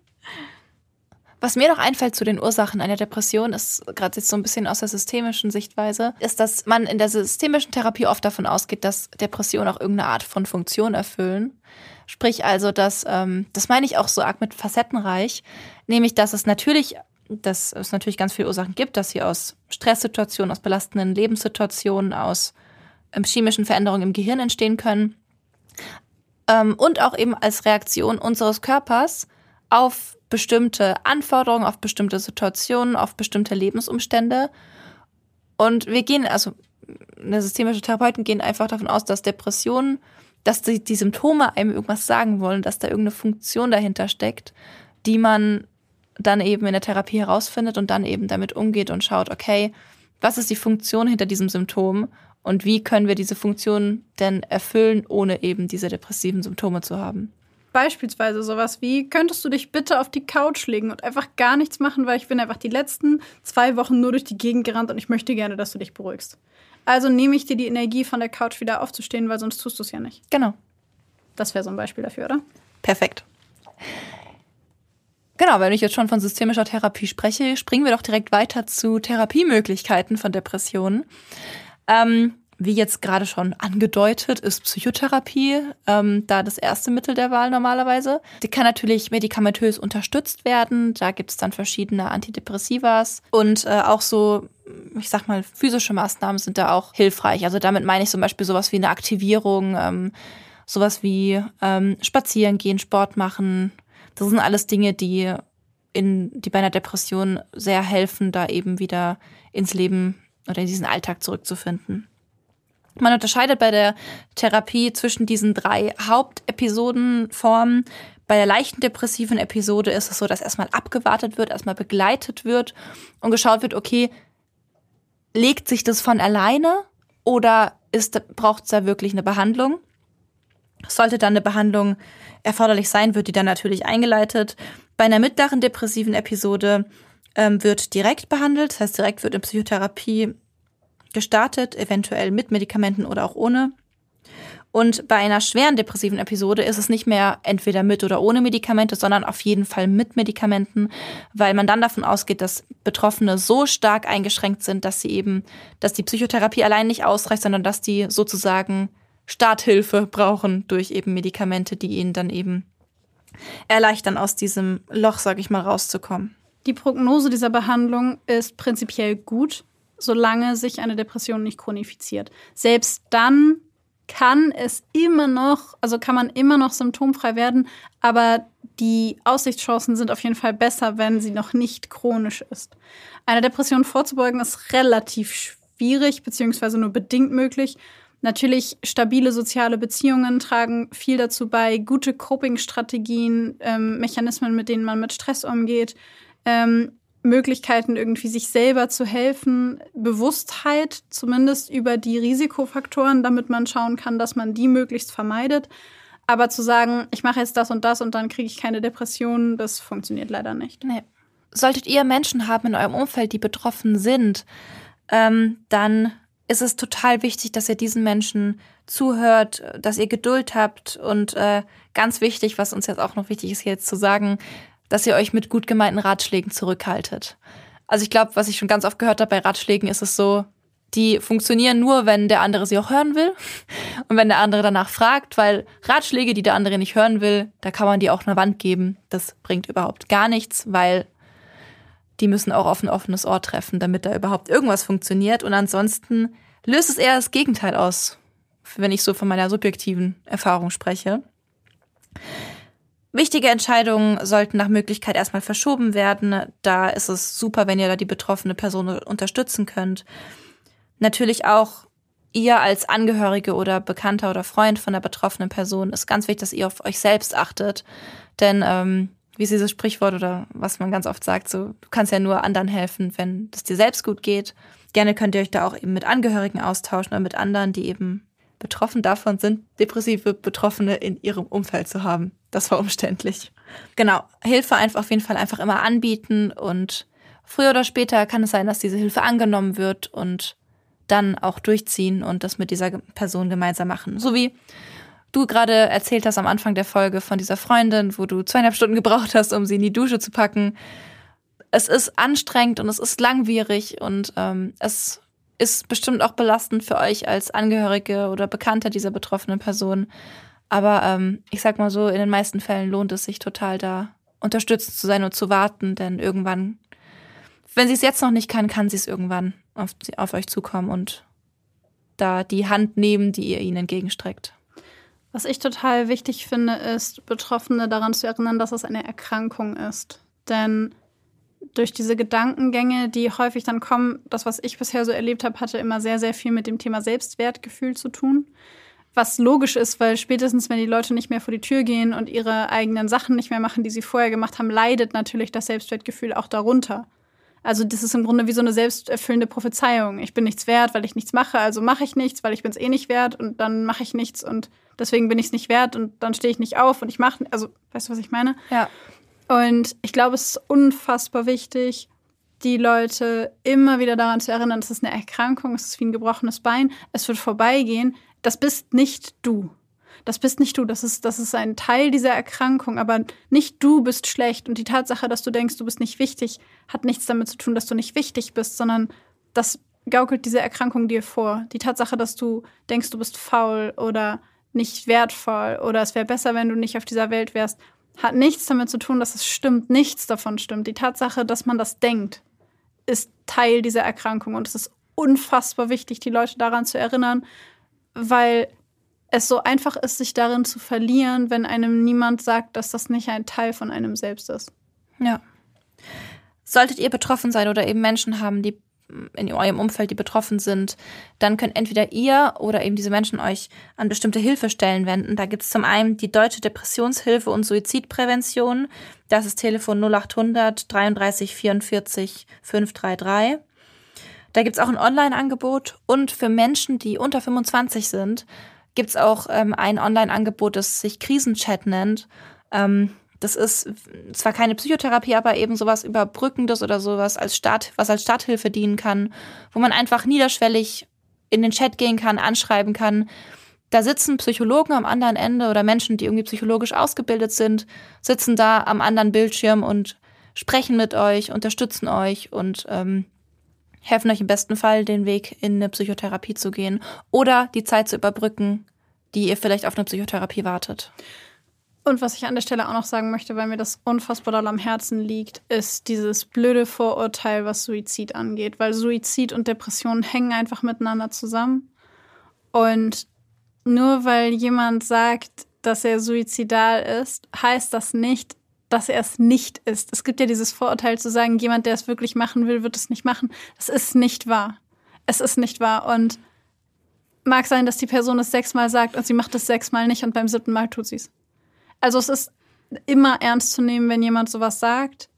Speaker 3: Was mir noch einfällt zu den Ursachen einer Depression, ist gerade jetzt so ein bisschen aus der systemischen Sichtweise, ist, dass man in der systemischen Therapie oft davon ausgeht, dass Depressionen auch irgendeine Art von Funktion erfüllen. Sprich also, das meine ich auch so arg mit facettenreich, nämlich, dass es natürlich ganz viele Ursachen gibt, dass sie aus Stresssituationen, aus belastenden Lebenssituationen, aus chemischen Veränderungen im Gehirn entstehen können und auch eben als Reaktion unseres Körpers auf bestimmte Anforderungen, auf bestimmte Situationen, auf bestimmte Lebensumstände. Und systemische Therapeuten gehen einfach davon aus, dass Depressionen, dass die Symptome einem irgendwas sagen wollen, dass da irgendeine Funktion dahinter steckt, die man dann eben in der Therapie herausfindet und dann eben damit umgeht und schaut, okay, was ist die Funktion hinter diesem Symptom und wie können wir diese Funktion denn erfüllen, ohne eben diese depressiven Symptome zu haben.
Speaker 1: Beispielsweise sowas wie, könntest du dich bitte auf die Couch legen und einfach gar nichts machen, weil ich bin einfach die letzten 2 Wochen nur durch die Gegend gerannt und ich möchte gerne, dass du dich beruhigst. Also nehme ich dir die Energie von der Couch wieder aufzustehen, weil sonst tust du es ja nicht.
Speaker 3: Genau.
Speaker 1: Das wäre so ein Beispiel dafür, oder?
Speaker 3: Perfekt. Genau, wenn ich jetzt schon von systemischer Therapie spreche, springen wir doch direkt weiter zu Therapiemöglichkeiten von Depressionen. Wie jetzt gerade schon angedeutet, ist Psychotherapie da das erste Mittel der Wahl normalerweise. Die kann natürlich medikamentös unterstützt werden. Da gibt es dann verschiedene Antidepressivas. Und auch so, ich sag mal, physische Maßnahmen sind da auch hilfreich. Also damit meine ich zum Beispiel sowas wie eine Aktivierung, sowas wie spazieren gehen, Sport machen. Das sind alles Dinge, die bei einer Depression sehr helfen, da eben wieder ins Leben oder in diesen Alltag zurückzufinden. Man unterscheidet bei der Therapie zwischen diesen 3 Hauptepisodenformen. Bei der leichten depressiven Episode ist es so, dass erstmal abgewartet wird, erstmal begleitet wird und geschaut wird, okay, legt sich das von alleine oder braucht es da wirklich eine Behandlung? Sollte dann eine Behandlung erforderlich sein, wird die dann natürlich eingeleitet. Bei einer mittleren depressiven Episode wird direkt behandelt, das heißt, direkt wird in Psychotherapie gestartet, eventuell mit Medikamenten oder auch ohne. Und bei einer schweren depressiven Episode ist es nicht mehr entweder mit oder ohne Medikamente, sondern auf jeden Fall mit Medikamenten, weil man dann davon ausgeht, dass Betroffene so stark eingeschränkt sind, dass die Psychotherapie allein nicht ausreicht, sondern dass die sozusagen Starthilfe brauchen durch eben Medikamente, die ihnen dann eben erleichtern, aus diesem Loch, sag ich mal, rauszukommen.
Speaker 1: Die Prognose dieser Behandlung ist prinzipiell gut, solange sich eine Depression nicht chronifiziert. Selbst dann kann man immer noch symptomfrei werden, aber die Aussichtschancen sind auf jeden Fall besser, wenn sie noch nicht chronisch ist. Einer Depression vorzubeugen ist relativ schwierig, beziehungsweise nur bedingt möglich. Natürlich, stabile soziale Beziehungen tragen viel dazu bei, gute Coping-Strategien, Mechanismen, mit denen man mit Stress umgeht, Möglichkeiten, irgendwie sich selber zu helfen, Bewusstheit zumindest über die Risikofaktoren, damit man schauen kann, dass man die möglichst vermeidet. Aber zu sagen, ich mache jetzt das und dann kriege ich keine Depression, das funktioniert leider nicht.
Speaker 3: Nee. Solltet ihr Menschen haben in eurem Umfeld, die betroffen sind, dann ist es total wichtig, dass ihr diesen Menschen zuhört, dass ihr Geduld habt und ganz wichtig, was uns jetzt auch noch wichtig ist, hier jetzt zu sagen, dass ihr euch mit gut gemeinten Ratschlägen zurückhaltet. Also ich glaube, was ich schon ganz oft gehört habe bei Ratschlägen, ist es so, die funktionieren nur, wenn der andere sie auch hören will und wenn der andere danach fragt, weil Ratschläge, die der andere nicht hören will, da kann man die auch einer Wand geben. Das bringt überhaupt gar nichts, weil die müssen auch auf ein offenes Ohr treffen, damit da überhaupt irgendwas funktioniert. Und ansonsten löst es eher das Gegenteil aus, wenn ich so von meiner subjektiven Erfahrung spreche. Wichtige Entscheidungen sollten nach Möglichkeit erstmal verschoben werden. Da ist es super, wenn ihr da die betroffene Person unterstützen könnt. Natürlich auch ihr als Angehörige oder Bekannter oder Freund von der betroffenen Person ist ganz wichtig, dass ihr auf euch selbst achtet. Denn wie ist dieses Sprichwort oder was man ganz oft sagt, so du kannst ja nur anderen helfen, wenn es dir selbst gut geht. Gerne könnt ihr euch da auch eben mit Angehörigen austauschen oder mit anderen, die eben betroffen davon sind, depressive Betroffene in ihrem Umfeld zu haben. Das war umständlich. Genau, Hilfe auf jeden Fall einfach immer anbieten und früher oder später kann es sein, dass diese Hilfe angenommen wird und dann auch durchziehen und das mit dieser Person gemeinsam machen. So wie du gerade erzählt hast am Anfang der Folge von dieser Freundin, wo du 2,5 Stunden gebraucht hast, um sie in die Dusche zu packen. Es ist anstrengend und es ist langwierig und es ist bestimmt auch belastend für euch als Angehörige oder Bekannte dieser betroffenen Person. Aber ich sag mal so, in den meisten Fällen lohnt es sich total, da unterstützend zu sein und zu warten, denn irgendwann, wenn sie es jetzt noch nicht kann sie es irgendwann auf euch zukommen und da die Hand nehmen, die ihr ihnen entgegenstreckt.
Speaker 1: Was ich total wichtig finde, ist, Betroffene daran zu erinnern, dass es eine Erkrankung ist. Denn durch diese Gedankengänge, die häufig dann kommen, das, was ich bisher so erlebt habe, hatte immer sehr, sehr viel mit dem Thema Selbstwertgefühl zu tun. Was logisch ist, weil spätestens, wenn die Leute nicht mehr vor die Tür gehen und ihre eigenen Sachen nicht mehr machen, die sie vorher gemacht haben, leidet natürlich das Selbstwertgefühl auch darunter. Also das ist im Grunde wie so eine selbsterfüllende Prophezeiung. Ich bin nichts wert, weil ich nichts mache, also mache ich nichts, weil ich bin es eh nicht wert und dann mache ich nichts und deswegen bin ich es nicht wert und dann stehe ich nicht auf und ich mache, also weißt du, was ich meine?
Speaker 3: Ja.
Speaker 1: Und ich glaube, es ist unfassbar wichtig, die Leute immer wieder daran zu erinnern, es ist eine Erkrankung, es ist wie ein gebrochenes Bein, es wird vorbeigehen. Das bist nicht du. Das bist nicht du. Das ist ein Teil dieser Erkrankung, aber nicht du bist schlecht. Und die Tatsache, dass du denkst, du bist nicht wichtig, hat nichts damit zu tun, dass du nicht wichtig bist, sondern das gaukelt diese Erkrankung dir vor. Die Tatsache, dass du denkst, du bist faul oder nicht wertvoll oder es wäre besser, wenn du nicht auf dieser Welt wärst, hat nichts damit zu tun, dass es stimmt. Nichts davon stimmt. Die Tatsache, dass man das denkt, ist Teil dieser Erkrankung. Und es ist unfassbar wichtig, die Leute daran zu erinnern, weil es so einfach ist, sich darin zu verlieren, wenn einem niemand sagt, dass das nicht ein Teil von einem selbst ist.
Speaker 3: Ja. Solltet ihr betroffen sein oder eben Menschen haben, die in eurem Umfeld, die betroffen sind, dann könnt entweder ihr oder eben diese Menschen euch an bestimmte Hilfestellen wenden. Da gibt es zum einen die Deutsche Depressionshilfe und Suizidprävention. Das ist Telefon 0800 33 44 533. Da gibt es auch ein Online-Angebot. Und für Menschen, die unter 25 sind, gibt es auch ein Online-Angebot, das sich Krisenchat nennt. Das ist zwar keine Psychotherapie, aber eben sowas Überbrückendes oder sowas was als Starthilfe dienen kann, wo man einfach niederschwellig in den Chat gehen kann, anschreiben kann. Da sitzen Psychologen am anderen Ende oder Menschen, die irgendwie psychologisch ausgebildet sind, sitzen da am anderen Bildschirm und sprechen mit euch, unterstützen euch und helfen euch im besten Fall, den Weg in eine Psychotherapie zu gehen oder die Zeit zu überbrücken, die ihr vielleicht auf eine Psychotherapie wartet.
Speaker 1: Und was ich an der Stelle auch noch sagen möchte, weil mir das unfassbar doll am Herzen liegt, ist dieses blöde Vorurteil, was Suizid angeht. Weil Suizid und Depression hängen einfach miteinander zusammen. Und nur weil jemand sagt, dass er suizidal ist, heißt das nicht, dass er es nicht ist. Es gibt ja dieses Vorurteil zu sagen, jemand, der es wirklich machen will, wird es nicht machen. Das ist nicht wahr. Es ist nicht wahr. Und mag sein, dass die Person es 6-mal sagt und sie macht es 6-mal nicht und beim 7. Mal tut sie es. Also es ist immer ernst zu nehmen, wenn jemand sowas sagt.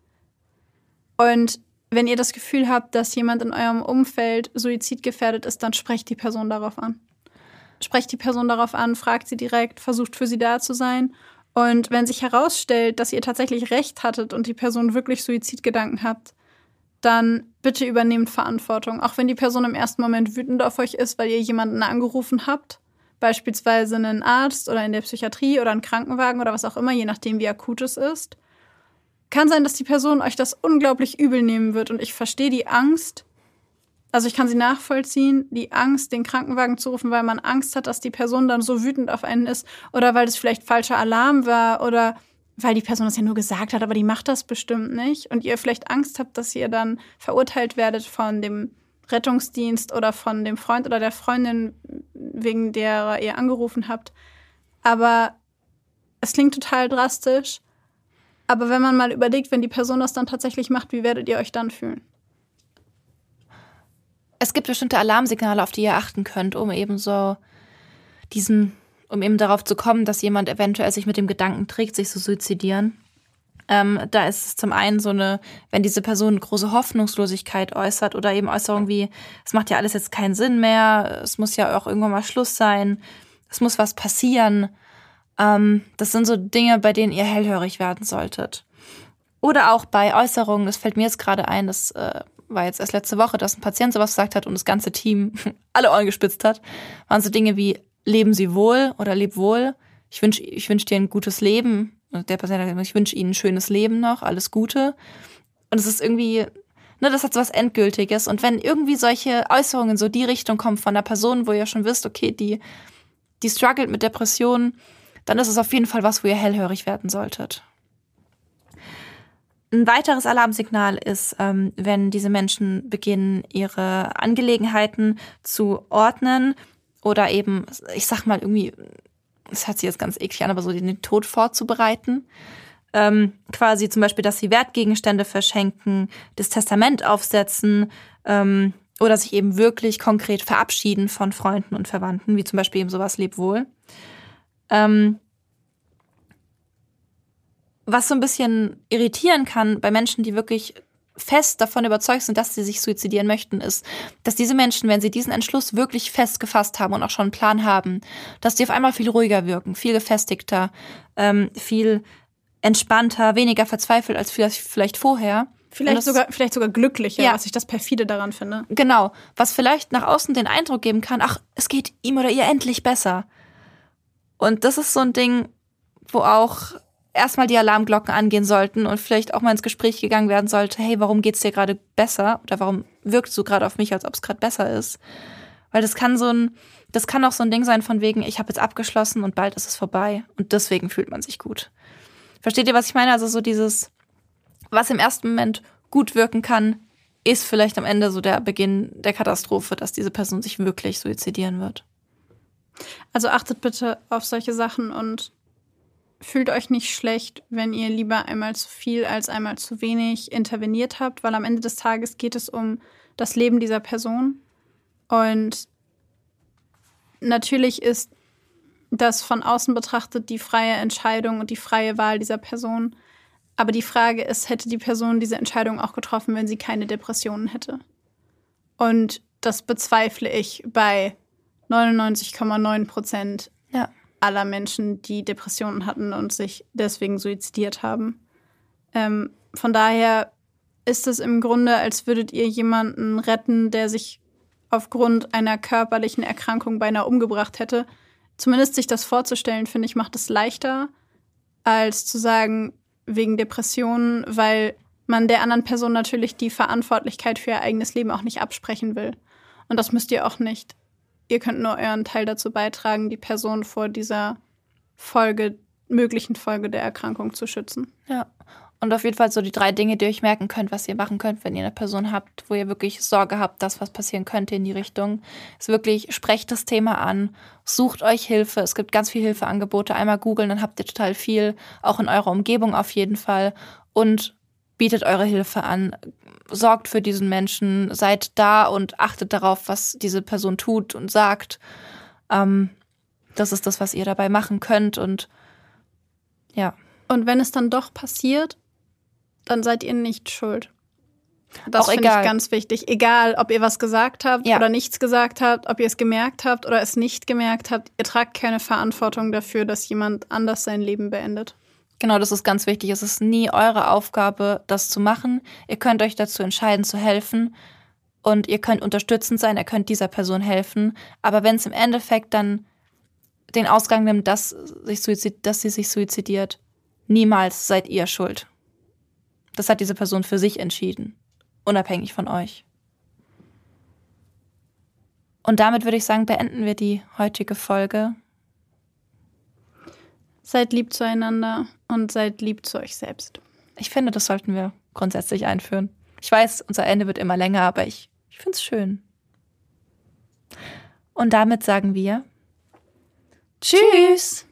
Speaker 1: Und wenn ihr das Gefühl habt, dass jemand in eurem Umfeld suizidgefährdet ist, dann sprecht die Person darauf an. sprecht die Person darauf an, fragt sie direkt, versucht für sie da zu sein. Und wenn sich herausstellt, dass ihr tatsächlich recht hattet und die Person wirklich Suizidgedanken habt, dann bitte übernehmt Verantwortung. Auch wenn die Person im ersten Moment wütend auf euch ist, weil ihr jemanden angerufen habt, beispielsweise einen Arzt oder in der Psychiatrie oder einen Krankenwagen oder was auch immer, je nachdem, wie akut es ist. Kann sein, dass die Person euch das unglaublich übel nehmen wird. Und ich verstehe die Angst, also ich kann sie nachvollziehen, die Angst, den Krankenwagen zu rufen, weil man Angst hat, dass die Person dann so wütend auf einen ist oder weil das vielleicht falscher Alarm war oder weil die Person das ja nur gesagt hat, aber die macht das bestimmt nicht. Und ihr vielleicht Angst habt, dass ihr dann verurteilt werdet von dem Rettungsdienst oder von dem Freund oder der Freundin, wegen der ihr angerufen habt. Aber es klingt total drastisch. Aber wenn man mal überlegt, wenn die Person das dann tatsächlich macht, wie werdet ihr euch dann fühlen?
Speaker 3: Es gibt bestimmte Alarmsignale, auf die ihr achten könnt, um eben darauf zu kommen, dass jemand eventuell sich mit dem Gedanken trägt, sich zu suizidieren. Da ist es zum einen wenn diese Person große Hoffnungslosigkeit äußert oder eben Äußerungen wie, es macht ja alles jetzt keinen Sinn mehr, es muss ja auch irgendwann mal Schluss sein, es muss was passieren. Das sind so Dinge, bei denen ihr hellhörig werden solltet. Oder auch bei Äußerungen, es fällt mir jetzt gerade ein, das war jetzt erst letzte Woche, dass ein Patient sowas gesagt hat und das ganze Team alle Ohren gespitzt hat, waren so Dinge wie, leben Sie wohl oder leb wohl, ich wünsch dir ein gutes Leben. Und der Patient hat gesagt, ich wünsche Ihnen ein schönes Leben noch, alles Gute. Und es ist irgendwie, das hat so was Endgültiges. Und wenn irgendwie solche Äußerungen so die Richtung kommen von einer Person, wo ihr schon wisst, okay, die struggelt mit Depressionen, dann ist es auf jeden Fall was, wo ihr hellhörig werden solltet. Ein weiteres Alarmsignal ist, wenn diese Menschen beginnen, ihre Angelegenheiten zu ordnen oder eben, ich sag mal irgendwie, das hört sich jetzt ganz eklig an, aber so den Tod vorzubereiten. Quasi zum Beispiel, dass sie Wertgegenstände verschenken, das Testament aufsetzen oder sich eben wirklich konkret verabschieden von Freunden und Verwandten, wie zum Beispiel eben sowas leb wohl. Was so ein bisschen irritieren kann bei Menschen, die wirklich fest davon überzeugt sind, dass sie sich suizidieren möchten, ist, dass diese Menschen, wenn sie diesen Entschluss wirklich fest gefasst haben und auch schon einen Plan haben, dass die auf einmal viel ruhiger wirken, viel gefestigter, viel entspannter, weniger verzweifelt als vielleicht vorher.
Speaker 1: Vielleicht sogar glücklicher, ja. Was ich das perfide daran finde.
Speaker 3: Genau, was vielleicht nach außen den Eindruck geben kann, ach, es geht ihm oder ihr endlich besser. Und das ist so ein Ding, wo auch erstmal die Alarmglocken angehen sollten und vielleicht auch mal ins Gespräch gegangen werden sollte, hey, warum geht's dir gerade besser? Oder warum wirkst du gerade auf mich, als ob es gerade besser ist? Weil das kann auch so ein Ding sein von wegen, ich habe jetzt abgeschlossen und bald ist es vorbei und deswegen fühlt man sich gut. Versteht ihr, was ich meine? Also so dieses, was im ersten Moment gut wirken kann, ist vielleicht am Ende so der Beginn der Katastrophe, dass diese Person sich wirklich suizidieren wird.
Speaker 1: Also achtet bitte auf solche Sachen und fühlt euch nicht schlecht, wenn ihr lieber einmal zu viel als einmal zu wenig interveniert habt, weil am Ende des Tages geht es um das Leben dieser Person. Und natürlich ist das von außen betrachtet die freie Entscheidung und die freie Wahl dieser Person. Aber die Frage ist, hätte die Person diese Entscheidung auch getroffen, wenn sie keine Depressionen hätte? Und das bezweifle ich bei 99,9% aller Menschen, die Depressionen hatten und sich deswegen suizidiert haben. Von daher ist es im Grunde, als würdet ihr jemanden retten, der sich aufgrund einer körperlichen Erkrankung beinahe umgebracht hätte. Zumindest sich das vorzustellen, finde ich, macht es leichter, als zu sagen, wegen Depressionen, weil man der anderen Person natürlich die Verantwortlichkeit für ihr eigenes Leben auch nicht absprechen will. Und das müsst ihr auch nicht. Ihr könnt nur euren Teil dazu beitragen, die Person vor dieser möglichen Folge der Erkrankung zu schützen.
Speaker 3: Ja, und auf jeden Fall so die 3 Dinge, die ihr euch merken könnt, was ihr machen könnt, wenn ihr eine Person habt, wo ihr wirklich Sorge habt, dass was passieren könnte in die Richtung. Ist wirklich, sprecht das Thema an, sucht euch Hilfe. Es gibt ganz viele Hilfeangebote. Einmal googeln, dann habt ihr total viel, auch in eurer Umgebung auf jeden Fall. Und bietet eure Hilfe an. Sorgt für diesen Menschen, seid da und achtet darauf, was diese Person tut und sagt. Das ist das, was ihr dabei machen könnt und ja.
Speaker 1: Und wenn es dann doch passiert, dann seid ihr nicht schuld. Das
Speaker 3: Auch
Speaker 1: finde ich
Speaker 3: egal.
Speaker 1: ganz wichtig. Egal, ob ihr was gesagt habt
Speaker 3: Ja.
Speaker 1: oder nichts gesagt habt, ob ihr es gemerkt habt oder es nicht gemerkt habt, ihr tragt keine Verantwortung dafür, dass jemand anders sein Leben beendet.
Speaker 3: Genau, das ist ganz wichtig. Es ist nie eure Aufgabe, das zu machen. Ihr könnt euch dazu entscheiden, zu helfen. Und ihr könnt unterstützend sein, ihr könnt dieser Person helfen. Aber wenn es im Endeffekt dann den Ausgang nimmt, dass sie sich suizidiert, niemals seid ihr schuld. Das hat diese Person für sich entschieden, unabhängig von euch. Und damit würde ich sagen, beenden wir die heutige Folge.
Speaker 1: Seid lieb zueinander und seid lieb zu euch selbst.
Speaker 3: Ich finde, das sollten wir grundsätzlich einführen. Ich weiß, unser Ende wird immer länger, aber ich finde es schön. Und damit sagen wir Tschüss!